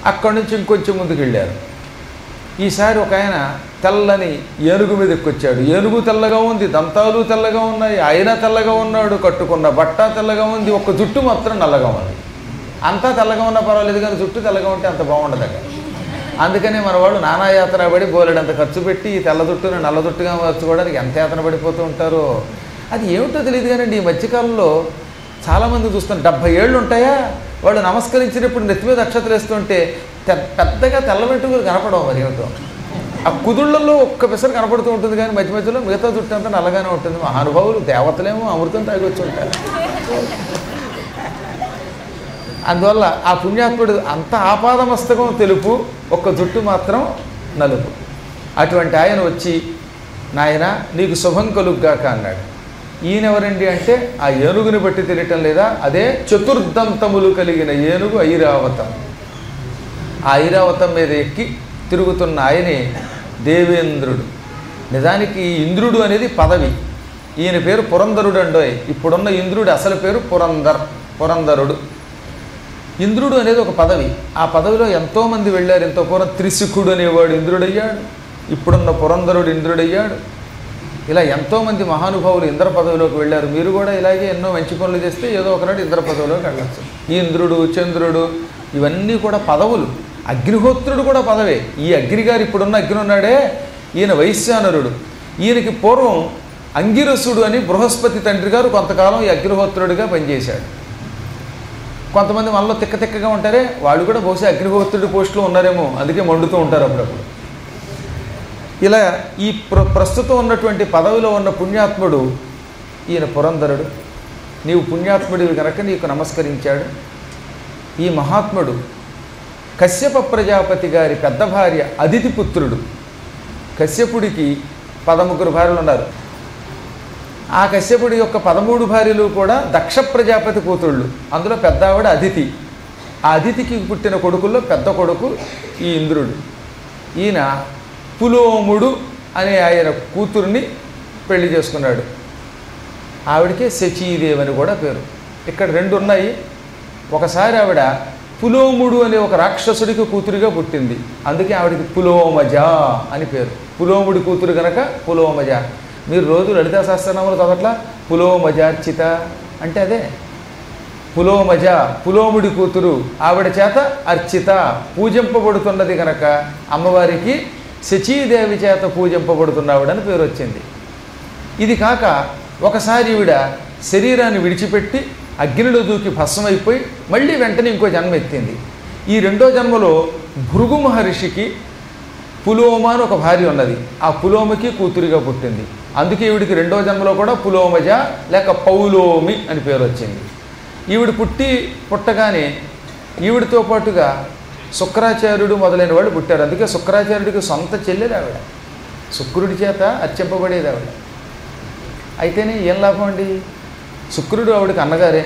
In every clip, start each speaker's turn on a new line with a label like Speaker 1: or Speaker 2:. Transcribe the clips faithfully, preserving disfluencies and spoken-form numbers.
Speaker 1: అక్కడి నుంచి ఇంకొంచెం ముందుకు వెళ్ళారు. ఈసారి ఒక ఆయన తెల్లని ఏనుగు మీద ఎక్కొచ్చాడు. ఏనుగు తెల్లగా ఉంది, దంతాలు తెల్లగా ఉన్నాయి, ఆయన తెల్లగా ఉన్నాడు, కట్టుకున్న బట్ట తెల్లగా ఉంది, ఒక్క జుట్టు మాత్రం నల్లగా ఉంది. అంతా తెల్లగా ఉన్నా పర్వాలేదు కానీ జుట్టు తెల్లగా ఉంటే అంత బాగుండదు అక్కడ. అందుకనే మన వాళ్ళు నానా యాతన పడి బోలెడంత ఖర్చు పెట్టి ఈ తెల్ల జుట్టుని నల్ల జుట్టుగా మార్చుకోవడానికి ఎంత యాతన పడిపోతూ ఉంటారో అది ఏమిటో తెలియదు. కానండి ఈ మధ్యకాలంలో చాలామంది చూస్తాను డెబ్భై ఏళ్ళు ఉంటాయా, వాళ్ళు నమస్కరించినప్పుడు నెత్తి మీద అక్షతలు వేస్తుంటే పెద్దగా తెల్ల వెంట్రుకలు కనపడవు. మరి ఏమిటో ఆ కుదుళ్లలో ఒక్క పిసరు కనపడుతూ ఉంటుంది కానీ మధ్య మధ్యలో మిగతా జుట్టు అంతా నల్లగానే ఉంటుంది. మహానుభావులు దేవతలేమో అమృతం తాగొచ్చి ఉంటారు. అందువల్ల ఆ పుణ్యాత్ముడు అంత ఆపాదమస్తకం తెలుపు, ఒక్క జుట్టు మాత్రం నలుపు. అటువంటి ఆయన వచ్చి నాయన నీకు శుభం కలుగ్గాక అన్నాడు. ఈయనెవరండి అంటే ఆ ఏనుగుని బట్టి తెలియటం లేదా, అదే చతుర్దంతములు కలిగిన ఏనుగు ఐరావతం. ఆ ఐరావతం మీద ఎక్కి తిరుగుతున్న ఆయనే దేవేంద్రుడు. నిజానికి ఇంద్రుడు అనేది పదవి, ఈయన పేరు పురంధరుడు అండోయ్. ఇప్పుడున్న ఇంద్రుడు అసలు పేరు పురంధర్ పురంధరుడు. ఇంద్రుడు అనేది ఒక పదవి. ఆ పదవిలో ఎంతోమంది వెళ్ళారు. ఎంతో పూర్వం త్రిశిఖుడు అనేవాడు ఇంద్రుడయ్యాడు, ఇప్పుడున్న పురంధరుడు ఇంద్రుడయ్యాడు. ఇలా ఎంతోమంది మహానుభావులు ఇంద్ర పదవిలోకి వెళ్ళారు. మీరు కూడా ఇలాగే ఎన్నో మంచి పనులు చేస్తే ఏదో ఒకనాడు ఇంద్ర పదవిలోకి వెళ్ళచ్చు. ఈ ఇంద్రుడు, చంద్రుడు ఇవన్నీ కూడా పదవులు. అగ్నిహోత్రుడు కూడా పదవే. ఈ అగ్నిగారు ఇప్పుడున్న అగ్ని ఉన్నాడే ఈయన వైశ్యానరుడు. ఈయనకి పూర్వం అంగిరసుడు అని బృహస్పతి తండ్రి గారు కొంతకాలం ఈ అగ్నిహోత్రుడిగా పనిచేశాడు. కొంతమంది మనలో తిక్క తిక్కగా ఉంటారే వాళ్ళు కూడా బహుశా అగ్నిహోత్రుడి పోస్టులో ఉన్నారేమో, అందుకే మండుతూ ఉంటారు అప్పుడప్పుడు. ఇలా ఈ ప్ర ప్రస్తుతం ఉన్నటువంటి పదవిలో ఉన్న పుణ్యాత్ముడు ఈయన పురంధరుడు. నీవు పుణ్యాత్ముడివి కనుక నీకు నమస్కరించాడు. ఈ మహాత్ముడు కశ్యప ప్రజాపతి గారి పెద్ద భార్య అదితి పుత్రుడు. కశ్యపుడికి పదముగ్గురు భార్యలు ఉన్నారు. ఆ కశ్యపుడి యొక్క పదమూడు భార్యలు కూడా దక్ష ప్రజాపతి కూతుళ్ళు. అందులో పెద్ద ఆవిడ అదితి. ఆ అదితికి పుట్టిన కొడుకుల్లో పెద్ద కొడుకు ఈ ఇంద్రుడు. ఈయన పులోముడు అనే ఆయన కూతుర్ని పెళ్లి చేసుకున్నాడు. ఆవిడకి శచీదేవి అని కూడా పేరు. ఇక్కడ రెండు ఉన్నాయి. ఒకసారి ఆవిడ పులోముడు అనే ఒక రాక్షసుడికి కూతురిగా పుట్టింది, అందుకే ఆవిడకి పులోమజ అని పేరు. పులోముడి కూతురు కనుక పులోమజ. మీరు రోజు లలితా సహస్రనామాలు చదవట్లా పులోమజార్చిత అంటే అదే పులోమజ, పులోముడి కూతురు. ఆవిడ చేత అర్చిత పూజింపబడుతున్నది కనుక అమ్మవారికి శచీదేవి చేత పూజింపబడుతున్నావిడని పేరు వచ్చింది. ఇది కాక ఒకసారి ఈవిడ శరీరాన్ని విడిచిపెట్టి అగ్నిలో దూకి భస్మైపోయి మళ్ళీ వెంటనే ఇంకో జన్మ ఎత్తింది. ఈ రెండో జన్మలో భృగు మహర్షికి పులోమ అని ఒక భార్య ఉన్నది. ఆ పులోమకి కూతురిగా పుట్టింది. అందుకే ఈవిడికి రెండో జన్మలో కూడా పులోమజ లేక పౌలోమి అని పేరు వచ్చింది. ఈవిడ పుట్టి పుట్టగానే ఈవిడితో పాటుగా శుక్రాచార్యుడు మొదలైన వాళ్ళు పుట్టారు. అందుకే శుక్రాచార్యుడికి సొంత చెల్లెలు ఆవిడ. శుక్రుడి చేత అర్చింపబడేది ఆవిడ. అయితేనే ఏం లాభం అండి, శుక్రుడు ఆవిడకి అన్నగారే,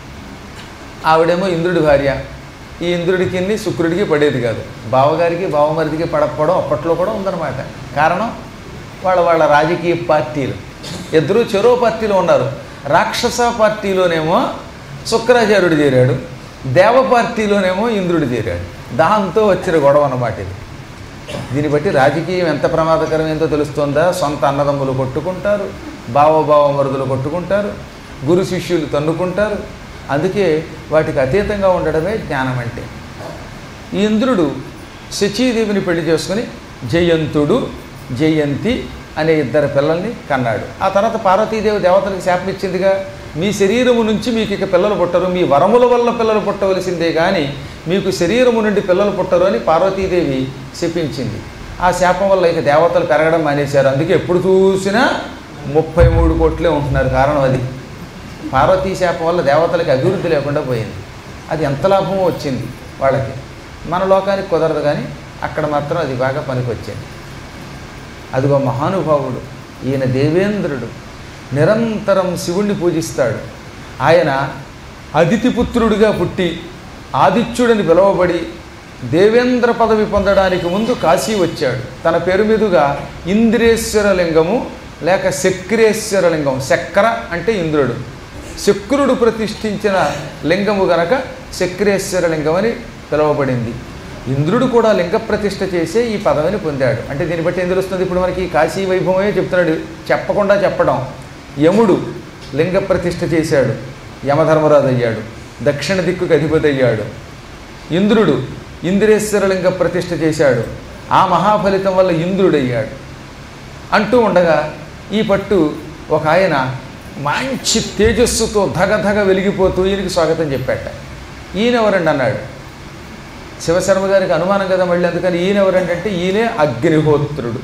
Speaker 1: ఆవిడేమో ఇంద్రుడి భార్య. ఈ ఇంద్రుడికి శుక్రుడికి పడేది కాదు. బావగారికి బావమరిదికి పడకపోవడం అప్పట్లో కూడా ఉందన్నమాట. కారణం వాళ్ళ వాళ్ళ రాజకీయ పార్టీలు. ఇద్దరు చెరో పార్టీలో ఉన్నారు. రాక్షస పార్టీలోనేమో శుక్రాచార్యుడు చేరాడు, దేవ పార్టీలోనేమో ఇంద్రుడు చేరాడు. దాంతో వచ్చిన గొడవ అన్నమాట ఇది. దీన్ని బట్టి రాజకీయం ఎంత ప్రమాదకరం ఏంటో తెలుస్తుందా. సొంత అన్నదమ్ములు కొట్టుకుంటారు, బావబావ మరుదులు కొట్టుకుంటారు, గురు శిష్యులు తన్నుకుంటారు. అందుకే వాటికి అతీతంగా ఉండడమే జ్ఞానం అంటే. ఈ ఇంద్రుడు శచీదేవిని పెళ్లి చేసుకుని జయంతుడు జయంతి అనే ఇద్దరు పిల్లల్ని కన్నాడు. ఆ తర్వాత పార్వతీదేవి దేవతలకు శాపం ఇచ్చిందిగా, మీ శరీరము నుంచి మీకు ఇక పిల్లలు పుట్టరు, మీ వరముల వల్ల పిల్లలు పుట్టవలసిందే కానీ మీకు శరీరము నుండి పిల్లలు పుట్టరు అని పార్వతీదేవి శపించింది. ఆ శాపం వల్ల ఇక దేవతలు పెరగడం మానేశారు. అందుకే ఎప్పుడు చూసినా ముప్పై మూడు కోట్లే ఉంటున్నారు. కారణం అది. పార్వతీ శాపం వల్ల దేవతలకి అభివృద్ధి లేకుండా పోయింది. అది ఎంత లాభమో వచ్చింది వాళ్ళకి. మన లోకానికి కుదరదు కానీ అక్కడ మాత్రం అది బాగా పనికొచ్చింది. అదిగో మహానుభావుడు ఈయన దేవేంద్రుడు. నిరంతరం శివుణ్ణి పూజిస్తాడు. ఆయన అదితిపుత్రుడిగా పుట్టి ఆదిత్యుడని పిలువబడి దేవేంద్ర పదవి పొందడానికి ముందు కాశీ వచ్చాడు. తన పేరు మీదుగా ఇంద్రేశ్వర లింగము లేక శక్రేశ్వర లింగం, శక్ర అంటే ఇంద్రుడు, శక్రుడు ప్రతిష్ఠించిన లింగము గనక శక్రేశ్వర లింగం అని పిలువబడింది. ఇంద్రుడు కూడా లింగ ప్రతిష్ఠ చేసే ఈ పదవిని పొందాడు. అంటే దీన్ని బట్టి ఏం తెలుస్తుంది? ఇప్పుడు మనకి కాశీ వైభవమే చెప్తున్నాడు, చెప్పకుండా చెప్పడం. యముడు లింగ ప్రతిష్ఠ చేశాడు, యమధర్మరాజు అయ్యాడు, దక్షిణ దిక్కుకు అధిపతి అయ్యాడు. ఇంద్రుడు ఇంద్రేశ్వర లింగ ప్రతిష్ఠ చేశాడు, ఆ మహాఫలితం వల్ల ఇంద్రుడయ్యాడు అంటూ ఉండగా ఈ పట్టు ఒక ఆయన మంచి తేజస్సుతో ధగధగ వెలిగిపోతూ ఈయనకి స్వాగతం చెప్పాట. ఈయనెవరండి అన్నాడు. శివశర్మ గారికి అనుమానం కదా మళ్ళీ, అందుకని ఈయనెవరంటే ఈయనే అగ్నిహోత్రుడు.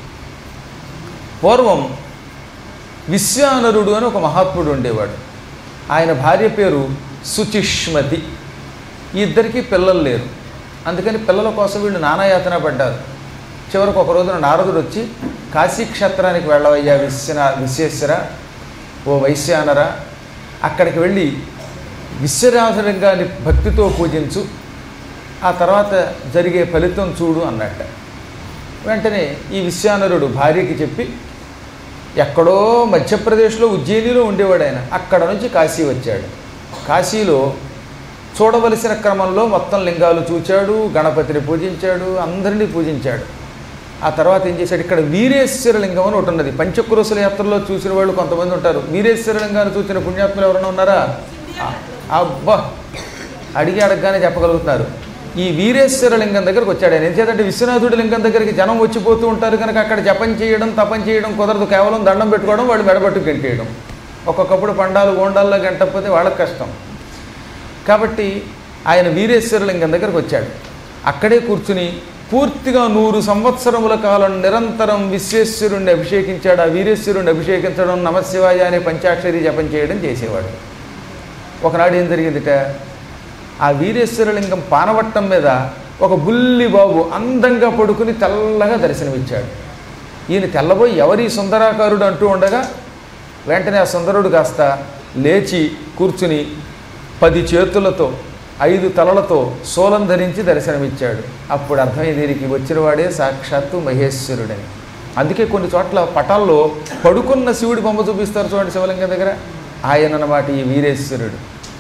Speaker 1: పూర్వం విశ్వానరుడు అని ఒక మహాత్ముడు ఉండేవాడు. ఆయన భార్య పేరు సుచిష్మతి. ఈ ఇద్దరికీ పిల్లలు లేరు. అందుకని పిల్లల కోసం వీళ్ళు నానాయాతన పడ్డారు. చివరికి ఒక రోజున నారదుడు వచ్చి, కాశీక్షేత్రానికి వెళ్ళవయ్యా విశ్వనా విశ్వేశ్వర, ఓ వైశ్యానరా, అక్కడికి వెళ్ళి విశ్వరాజలింగాన్ని భక్తితో పూజించు, ఆ తర్వాత జరిగే ఫలితం చూడు అన్నట్ట. వెంటనే ఈ విశ్వానరుడు భార్యకి చెప్పి, ఎక్కడో మధ్యప్రదేశ్లో ఉజ్జయినిలో ఉండేవాడు ఆయన, అక్కడ నుంచి కాశీ వచ్చాడు. కాశీలో చూడవలసిన క్రమంలో మొత్తం లింగాలు చూచాడు, గణపతిని పూజించాడు, అందరినీ పూజించాడు. ఆ తర్వాత ఏం చేశాడు, ఇక్కడ వీరేశ్వర లింగం అని ఒకటి ఉన్నది. పంచక్రోశల యాత్రలో చూసిన వాళ్ళు కొంతమంది ఉంటారు. వీరేశ్వర లింగాన్ని చూసిన పుణ్యాత్ములు ఎవరైనా ఉన్నారా? అబ్బా, అడిగి అడగగానే చెప్పగలుగుతున్నారు. ఈ వీరేశ్వర లింగం దగ్గరకు వచ్చాడు ఆయన. ఎందుకంటే విశ్వనాథుడి లింగం దగ్గరికి జనం వచ్చిపోతూ ఉంటారు కనుక అక్కడ జపం చేయడం తపం చేయడం కుదరదు, కేవలం దండం పెట్టుకోవడం, వాళ్ళు మెడబట్టు గంటేయడం. ఒక్కొక్కప్పుడు పండాలు గోండాల్లో గంటకపోతే వాళ్ళకి కష్టం. కాబట్టి ఆయన వీరేశ్వర లింగం దగ్గరకు వచ్చాడు. అక్కడే కూర్చుని పూర్తిగా నూరు సంవత్సరముల కాలం నిరంతరం విశ్వేశ్వరుణ్ణి అభిషేకించాడు. ఆ వీరేశ్వరుణ్ణి అభిషేకించడం, నమశివాయ అనే పంచాక్షరి జపం చేయడం చేసేవాడు. ఒకనాడు ఏం జరిగిందిట, ఆ వీరేశ్వరలింగం పానవట్టం మీద ఒక బుల్లి బాబు అందంగా పడుకుని తెల్లగా దర్శనమిచ్చాడు. ఈయన తెల్లబోయి ఎవరి సుందరాకారుడు అంటూ ఉండగా వెంటనే ఆ సుందరుడు కాస్త లేచి కూర్చుని పది చేతులతో ఐదు తలలతో సోలం ధరించి దర్శనమిచ్చాడు. అప్పుడు అర్థమైంది దీనికి వచ్చినవాడే సాక్షాత్తు మహేశ్వరుడని. అందుకే కొన్ని చోట్ల పటాల్లో పడుకున్న శివుడి బొమ్మ చూపిస్తారు చూడండి శివలింగం దగ్గర, ఆయన అన్నమాట ఈ వీరేశ్వరుడు.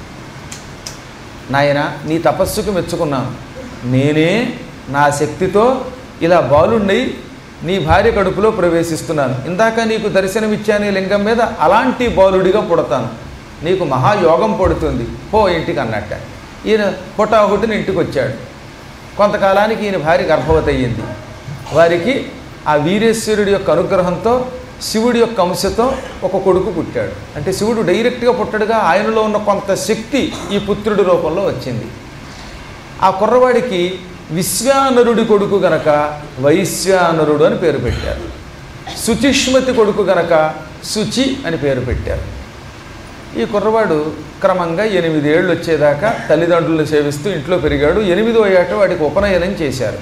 Speaker 1: నాయన, నీ తపస్సుకు మెచ్చుకున్నాను. నేనే నా శక్తితో ఇలా బాలుండి నీ భార్య కడుపులో ప్రవేశిస్తున్నాను. ఇందాక నీకు దర్శనమిచ్చాను ఈ లింగం మీద, అలాంటి బాలుడిగా పుడతాను, నీకు మహాయోగం పడుతుంది, పో ఇంటికి అన్నట్ట. ఈయన పొటాహుటిని ఇంటికి వచ్చాడు. కొంతకాలానికి ఈయన భార్య గర్భవతి అయ్యింది. వారికి ఆ వీరేశ్వరుడి యొక్క అనుగ్రహంతో శివుడి యొక్క అంశతో ఒక కొడుకు పుట్టాడు. అంటే శివుడు డైరెక్ట్గా పుట్టడుగా, ఆయనలో ఉన్న కొంత శక్తి ఈ పుత్రుడి రూపంలో వచ్చింది. ఆ కుర్రవాడికి విశ్వానరుడి కొడుకు గనక వైశ్వానరుడు అని పేరు పెట్టారు. శుచిష్మతి కొడుకు గనక శుచి అని పేరు పెట్టారు. ఈ కుర్రవాడు క్రమంగా ఎనిమిదేళ్ళు వచ్చేదాకా తల్లిదండ్రులను సేవిస్తూ ఇంట్లో పెరిగాడు. ఎనిమిదో ఏట వాడికి ఉపనయనం చేశారు.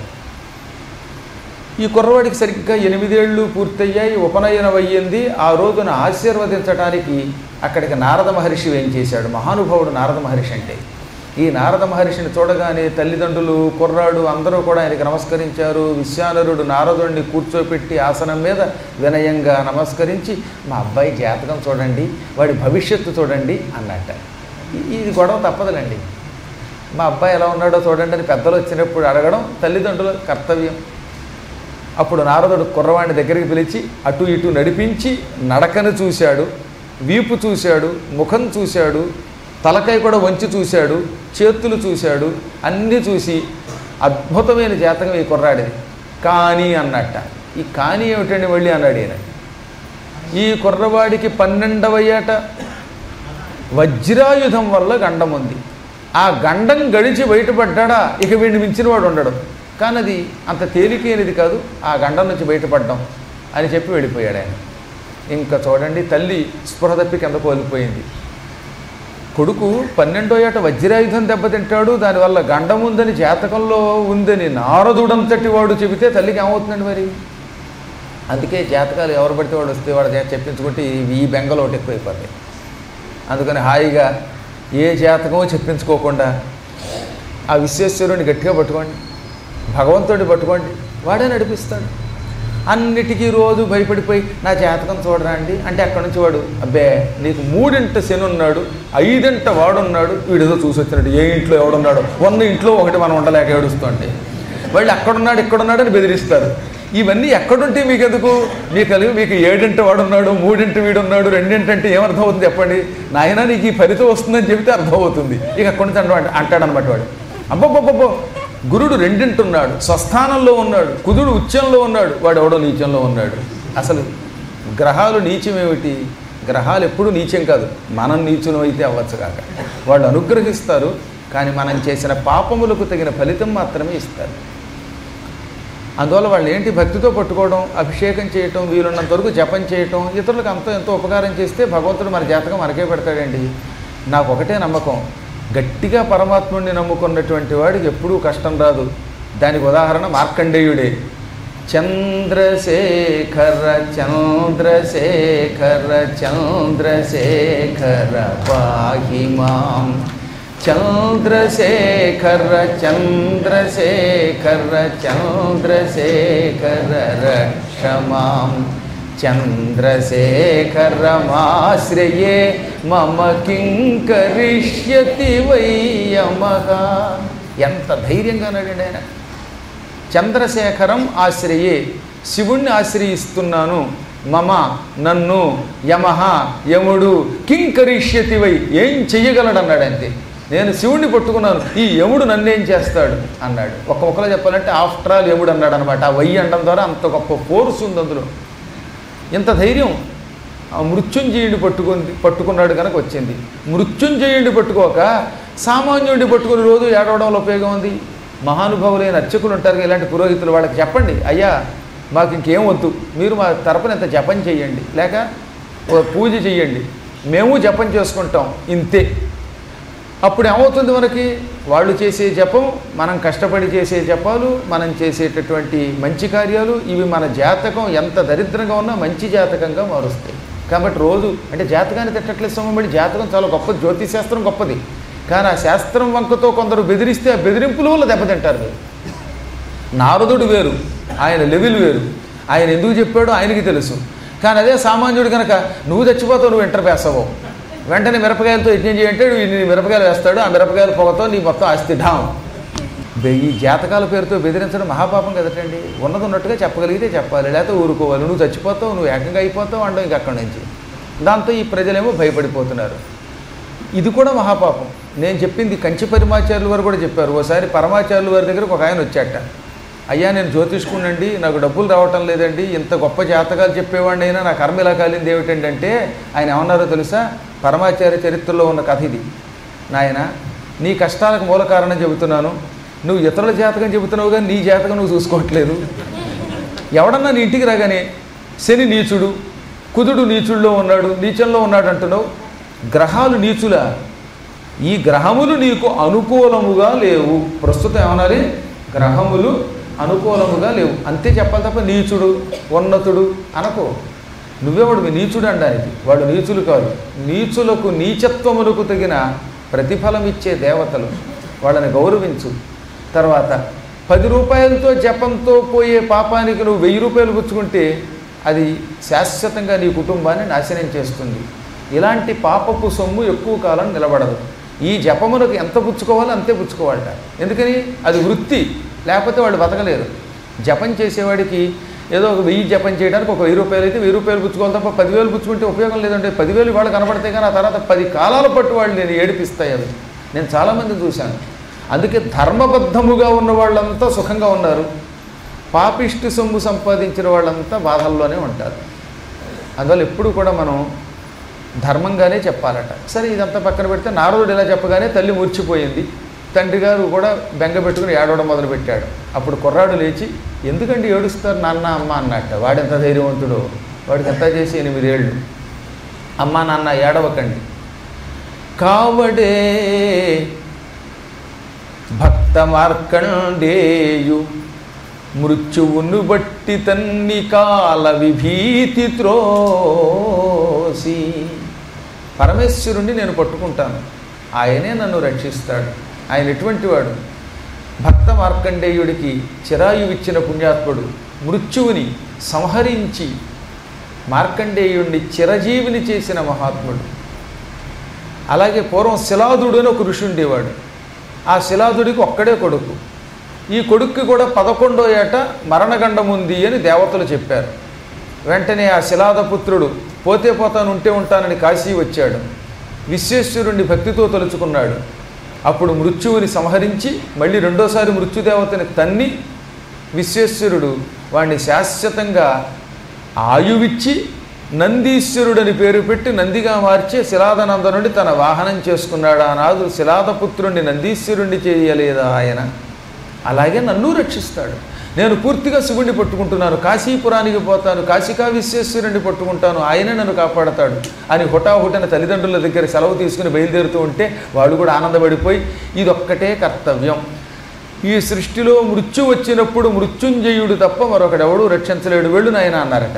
Speaker 1: ఈ కుర్రవాడికి సరిగ్గా ఎనిమిదేళ్ళు పూర్తయ్యాయి, ఉపనయనం అయ్యింది. ఆ రోజున ఆశీర్వదించడానికి అక్కడికి నారద మహర్షి ఏం చేశాడు. మహానుభావుడు నారద మహర్షి అంటే. ఈ నారద మహర్షిని చూడగానే తల్లిదండ్రులు కుర్రాడు అందరూ కూడా ఆయనకి నమస్కరించారు. విశ్వానరుడు నారదుడిని కూర్చోపెట్టి ఆసనం మీద వినయంగా నమస్కరించి, మా అబ్బాయి జాతకం చూడండి, వాడి భవిష్యత్తు చూడండి అన్నట్ట. ఇది గొడవ తప్పదులండి. మా అబ్బాయి ఎలా ఉన్నాడో చూడండి అని పెద్దలు వచ్చినప్పుడు అడగడం తల్లిదండ్రుల కర్తవ్యం. అప్పుడు నారదుడు కుర్రవాణ్ణి దగ్గరికి పిలిచి అటు ఇటు నడిపించి నడకను చూశాడు, వీపు చూశాడు, ముఖం చూశాడు, తలకాయ కూడా వంచి చూశాడు, చేతులు చూశాడు, అన్నీ చూసి అద్భుతమైన జాతకం ఈ కుర్రాడిది కానీ అన్నట్ట. ఈ కానీ ఏమిటండి మళ్ళీ అన్నాడు ఈయన. ఈ కుర్రవాడికి పన్నెండవ ఏట వజ్రాయుధం వల్ల గండం ఉంది. ఆ గండం గడిచి బయటపడ్డా ఇక వీడిని మించిన వాడు ఉండడం. కానీ అది అంత తేలికైనది కాదు ఆ గండం నుంచి బయటపడ్డం అని చెప్పి వెళ్ళిపోయాడు ఆయన. ఇంకా చూడండి తల్లి స్పృహ తప్పి కింద కోల్పోయింది. కొడుకు పన్నెండో ఏట వజ్రాయుధం దెబ్బతింటాడు, దానివల్ల గండం ఉందని జాతకంలో ఉందని నారదుడంతటి వాడు చెబితే తల్లికి ఏమవుతుందండి మరి. అందుకే జాతకాలు ఎవరు పడితే వాడు వస్తే వాడు చెప్పించుకుంటే ఈ బెంగలో ఒకటి ఎక్కువైపోతాయి. అందుకని హాయిగా ఏ జాతకమో చెప్పించుకోకుండా ఆ విశ్వేశ్వరుని గట్టిగా పట్టుకోండి, భగవంతుడిని పట్టుకోండి, వాడే నడిపిస్తాడు. అన్నిటికీ రోజు భయపడిపోయి నా జాతకం చూడరా అండి అంటే అక్కడి నుంచి వాడు అబ్బే నీకు మూడింట శని ఉన్నాడు, ఐదింట వాడున్నాడు, వీడేదో చూసి వచ్చినట్టు ఏ ఇంట్లో ఎవడున్నాడు, వంద ఇంట్లో ఒకటి మనం ఉండలేక ఏడుస్తుంటే వాళ్ళు అక్కడున్నాడు ఇక్కడున్నాడు అని బెదిరిస్తారు. ఇవన్నీ ఎక్కడుంటే మీకు ఎందుకు? మీకు మీకు ఏడింటి వాడున్నాడు, మూడింటి వీడున్నాడు, రెండింటంటే ఏమర్థమవుతుంది చెప్పండి? నాయన నీకు ఈ ఫలితం వస్తుందని చెబితే అర్థమవుతుంది. ఇక అక్కడి నుంచి అంట అంటాడనమాట వాడు. అబ్బబ్బబ్బబ్బో, గురుడు రెండింటున్నాడు, స్వస్థానంలో ఉన్నాడు, కుదుడు ఉచ్చంలో ఉన్నాడు, వాడు ఎవడో నీచంలో ఉన్నాడు. అసలు గ్రహాలు నీచమేమిటి? గ్రహాలు ఎప్పుడూ నీచం కాదు, మనం నీచులం అయితే అవ్వచ్చు కాక. వాళ్ళు అనుగ్రహిస్తారు, కానీ మనం చేసిన పాపములకు తగిన ఫలితం మాత్రమే ఇస్తారు. అందువల్ల వాళ్ళు ఏంటి, భక్తితో పట్టుకోవడం, అభిషేకం చేయటం, వీలున్నంత వరకు జపం చేయటం, ఇతరులకు అంత ఎంతో ఉపకారం చేస్తే భగవంతుడు మన జాతకం మనకే పెడతాడండి. నాకు ఒకటే నమ్మకం, గట్టిగా పరమాత్ముడిని నమ్ముకున్నటువంటి వాడికి ఎప్పుడూ కష్టం రాదు. దానికి ఉదాహరణ మార్కండేయుడే. చంద్రశేఖర చంద్రశేఖర చంద్రశేఖర పాహి మాం, చంద్రశేఖర చంద్రశేఖర చంద్రశేఖర రక్ష మాం, చంద్రశేఖరమాశ్రయే మమ కిం కరిష్యతి వై యమః. ఎంత ధైర్యంగా అన్నాడండి ఆయన. చంద్రశేఖరం ఆశ్రయే, శివుణ్ణి ఆశ్రయిస్తున్నాను, మమ నన్ను, యమః యముడు, కిం కరిష్యతి వై ఏం చెయ్యగలడు అన్నాడు. అంతే, నేను శివుణ్ణి పట్టుకున్నాను, ఈ యముడు నన్నేం చేస్తాడు అన్నాడు. ఒక్క ఒక్కలో చెప్పాలంటే ఆఫ్టర్ ఆల్ యముడు అన్నాడు అనమాట. ఆ వై అనడం ద్వారా అంత గొప్ప ఫోర్స్ ఉంది అందులో. ఎంత ధైర్యం! ఆ మృత్యుంజయుడిని పట్టుకుంది పట్టుకున్నాడు కనుక వచ్చింది. మృత్యుంజయుడిని పట్టుకోక సామాన్యుడిని పట్టుకుని రోజు ఏడవడంలో ఉపయోగం ఉంది. మహానుభావులైన అర్చకులు ఉంటారు, ఇలాంటి పురోహితులు, వాళ్ళకి చెప్పండి, అయ్యా మాకు ఇంకేం వద్దు, మీరు మా తరపున ఇంత జపం చేయండి, లేక పూజ చేయండి, మేము జపం చేసుకుంటాం, ఇంతే. అప్పుడు ఏమవుతుంది మనకి? వాళ్ళు చేసే జపం, మనం కష్టపడి చేసే జపాలు, మనం చేసేటటువంటి మంచి కార్యాలు, ఇవి మన జాతకం ఎంత దరిద్రంగా ఉన్నా మంచి జాతకంగా మారుస్తాయి. కాబట్టి రోజు అంటే జాతకాన్ని తిట్టట్లేదు సొమ్మబడి, జాతకం చాలా గొప్పది, జ్యోతిష్ శాస్త్రం గొప్పది. కానీ ఆ శాస్త్రం వంకతో కొందరు బెదిరిస్తే ఆ బెదిరింపుల వల్ల దెబ్బతింటారు. నారదుడు వేరు, ఆయన లెవెల్ వేరు, ఆయన ఎందుకు చెప్పాడో ఆయనకి తెలుసు. కానీ అదే సామాన్యుడు కనుక నువ్వు చచ్చిపోతావు, నువ్వు ఎంటర్ వేస్తావు, వెంటనే మిరపకాయలతో యజ్ఞం చేయంటే నీ మిరపకాయలు వేస్తాడు, ఆ మిరపకాయల పొగతో నీ మొత్తం ఆస్తి ఢాం. ఈ జాతకాల పేరుతో బెదిరించడం మహాపాపం కదటండి. ఉన్నది ఉన్నట్టుగా చెప్పగలిగితే చెప్పాలి, లేకపోతే ఊరుకోవాలి. నువ్వు చచ్చిపోతావు, నువ్వు ఏకంగా అయిపోతావు అండం ఇంక అక్కడి నుంచి. దాంతో ఈ ప్రజలేమో భయపడిపోతున్నారు. ఇది కూడా మహాపాపం. నేను చెప్పింది కంచి పరమాచార్యుల వారు కూడా చెప్పారు. ఓసారి పరమాచార్యుల వారి దగ్గరకు ఒక ఆయన వచ్చాట. అయ్యా నేను జ్యోతిష్కునండి, నాకు డబ్బులు రావటం లేదండి, ఇంత గొప్ప జాతకాలు చెప్పేవాడిని అయినా నా కర్మ ఇలా కాలింది ఏమిటండి అంటే, ఆయన ఏమన్నారో తెలుసా? పరమాచార్య చరిత్రలో ఉన్న కథ ఇది. నాయన, నీ కష్టాలకు మూల కారణం చెబుతున్నాను, నువ్వు ఇతరుల జాతకం చెబుతున్నావు కానీ నీ జాతకం నువ్వు చూసుకోవట్లేదు. ఎవడన్నా నీ ఇంటికి రాగానే శని నీచుడు, కుదుడు నీచుల్లో ఉన్నాడు, నీచంలో ఉన్నాడు అంటున్నావు. గ్రహాలు నీచులా? ఈ గ్రహములు నీకు అనుకూలముగా లేవు. ప్రస్తుతం ఏమనాలి? గ్రహములు అనుకూలముగా లేవు, అంతే చెప్పాలి తప్ప నీచుడు ఉన్నతుడు అనకో. నువ్వెవడు నీచుడు అనడానికి? వాడు నీచులు కాదు, నీచులకు నీచత్వములకు తగిన ప్రతిఫలం ఇచ్చే దేవతలు, వాళ్ళని గౌరవించు. తర్వాత పది రూపాయలతో జపంతో పోయే పాపానికి నువ్వు వెయ్యి రూపాయలు పుచ్చుకుంటే అది శాశ్వతంగా నీ కుటుంబాన్ని నాశనం చేస్తుంది. ఇలాంటి పాపపు సొమ్ము ఎక్కువ కాలం నిలబడదు. ఈ జపమునకు ఎంత పుచ్చుకోవాలో అంతే పుచ్చుకోవాలట. ఎందుకని? అది వృత్తి, లేకపోతే వాళ్ళు బతకలేరు. జపం చేసేవాడికి ఏదో ఒక వెయ్యి జపం చేయడానికి ఒక వెయ్యి రూపాయలు అయితే వెయ్యి రూపాయలు పుచ్చుకోవాలి తప్ప పదివేలు పుచ్చుకుంటే ఉపయోగం లేదంటే పదివేలు వాళ్ళు కనబడితే కానీ ఆ తర్వాత పది కాలాల పట్టు వాళ్ళు నేను ఏడిపిస్తాయి. అవి నేను చాలామంది చూశాను. అందుకే ధర్మబద్ధముగా ఉన్న వాళ్ళంతా సుఖంగా ఉన్నారు, పాపిష్టి సొమ్ము సంపాదించిన వాళ్ళంతా బాధల్లోనే ఉంటారు. అందువల్ల ఎప్పుడు కూడా మనం ధర్మంగానే చెప్పాలట. సరే, ఇదంతా పక్కన పెడితే నారదుడు ఇలా చెప్పగానే తల్లి మూర్చిపోయింది. తండ్రి గారు కూడా బెంగ పెట్టుకుని ఏడవడం మొదలుపెట్టాడు. అప్పుడు కుర్రాడు లేచి, ఎందుకంటే ఏడుస్తారు నాన్న అమ్మ అన్నట్ట. వాడెంత ధైర్యవంతుడు, వాడికి ఎంత చేసి ఎనిమిదేళ్ళు. అమ్మ నాన్న ఏడవకండి, కావడే భక్త మార్కండేయు మృత్యువును బట్టి తన్ని కాల విభీతి త్రోసి. పరమేశ్వరుణ్ణి నేను పట్టుకుంటాను, ఆయనే నన్ను రక్షిస్తాడు. ఆయన ఎటువంటి వాడు? భక్త మార్కండేయుడికి చిరాయువిచ్చిన పుణ్యాత్ముడు, మృత్యువుని సంహరించి మార్కండేయుడిని చిరజీవిని చేసిన మహాత్ముడు. అలాగే పూర్వం శిలాదుడు అని ఒక ఋషి ఉండేవాడు. ఆ శిలాదుడికి ఒక్కడే కొడుకు. ఈ కొడుక్కి కూడా పదకొండో ఏట మరణగండం ఉంది అని దేవతలు చెప్పారు. వెంటనే ఆ శిలాదపుత్రుడు పోతే పోతాను ఉంటే ఉంటానని కాశీ వచ్చాడు. విశ్వేశ్వరుణ్ణి భక్తితో తలుచుకున్నాడు. అప్పుడు మృత్యువుని సంహరించి మళ్ళీ రెండోసారి మృత్యుదేవతని తన్ని విశ్వేశ్వరుడు వాణ్ణి శాశ్వతంగా ఆయువిచ్చి నందీశ్వరుడని పేరు పెట్టి నందిగా మార్చి శిలాదనందనుడి తన వాహనం చేసుకున్నాడు. ఆనాడు శిలాదపుత్రుణ్ణి నందీశ్వరుణ్ణి చేయలేదా ఆయన? అలాగే నన్ను రక్షిస్తాడు. నేను పూర్తిగా శివుణ్ణి పట్టుకుంటున్నాను, కాశీపురానికి పోతాను, కాశికా విశ్వేశ్వరుణ్ణి పట్టుకుంటాను, ఆయనే నన్ను కాపాడతాడు అని హుటాహుటిన తల్లిదండ్రుల దగ్గర సెలవు తీసుకుని బయలుదేరుతూ ఉంటే వాళ్ళు కూడా ఆనందపడిపోయి ఇదొక్కటే కర్తవ్యం, ఈ సృష్టిలో మృత్యు వచ్చినప్పుడు మృత్యుంజయుడు తప్ప మరొకడెవడూ రక్షించలేడు, వెళ్ళు నాయన అన్నారట.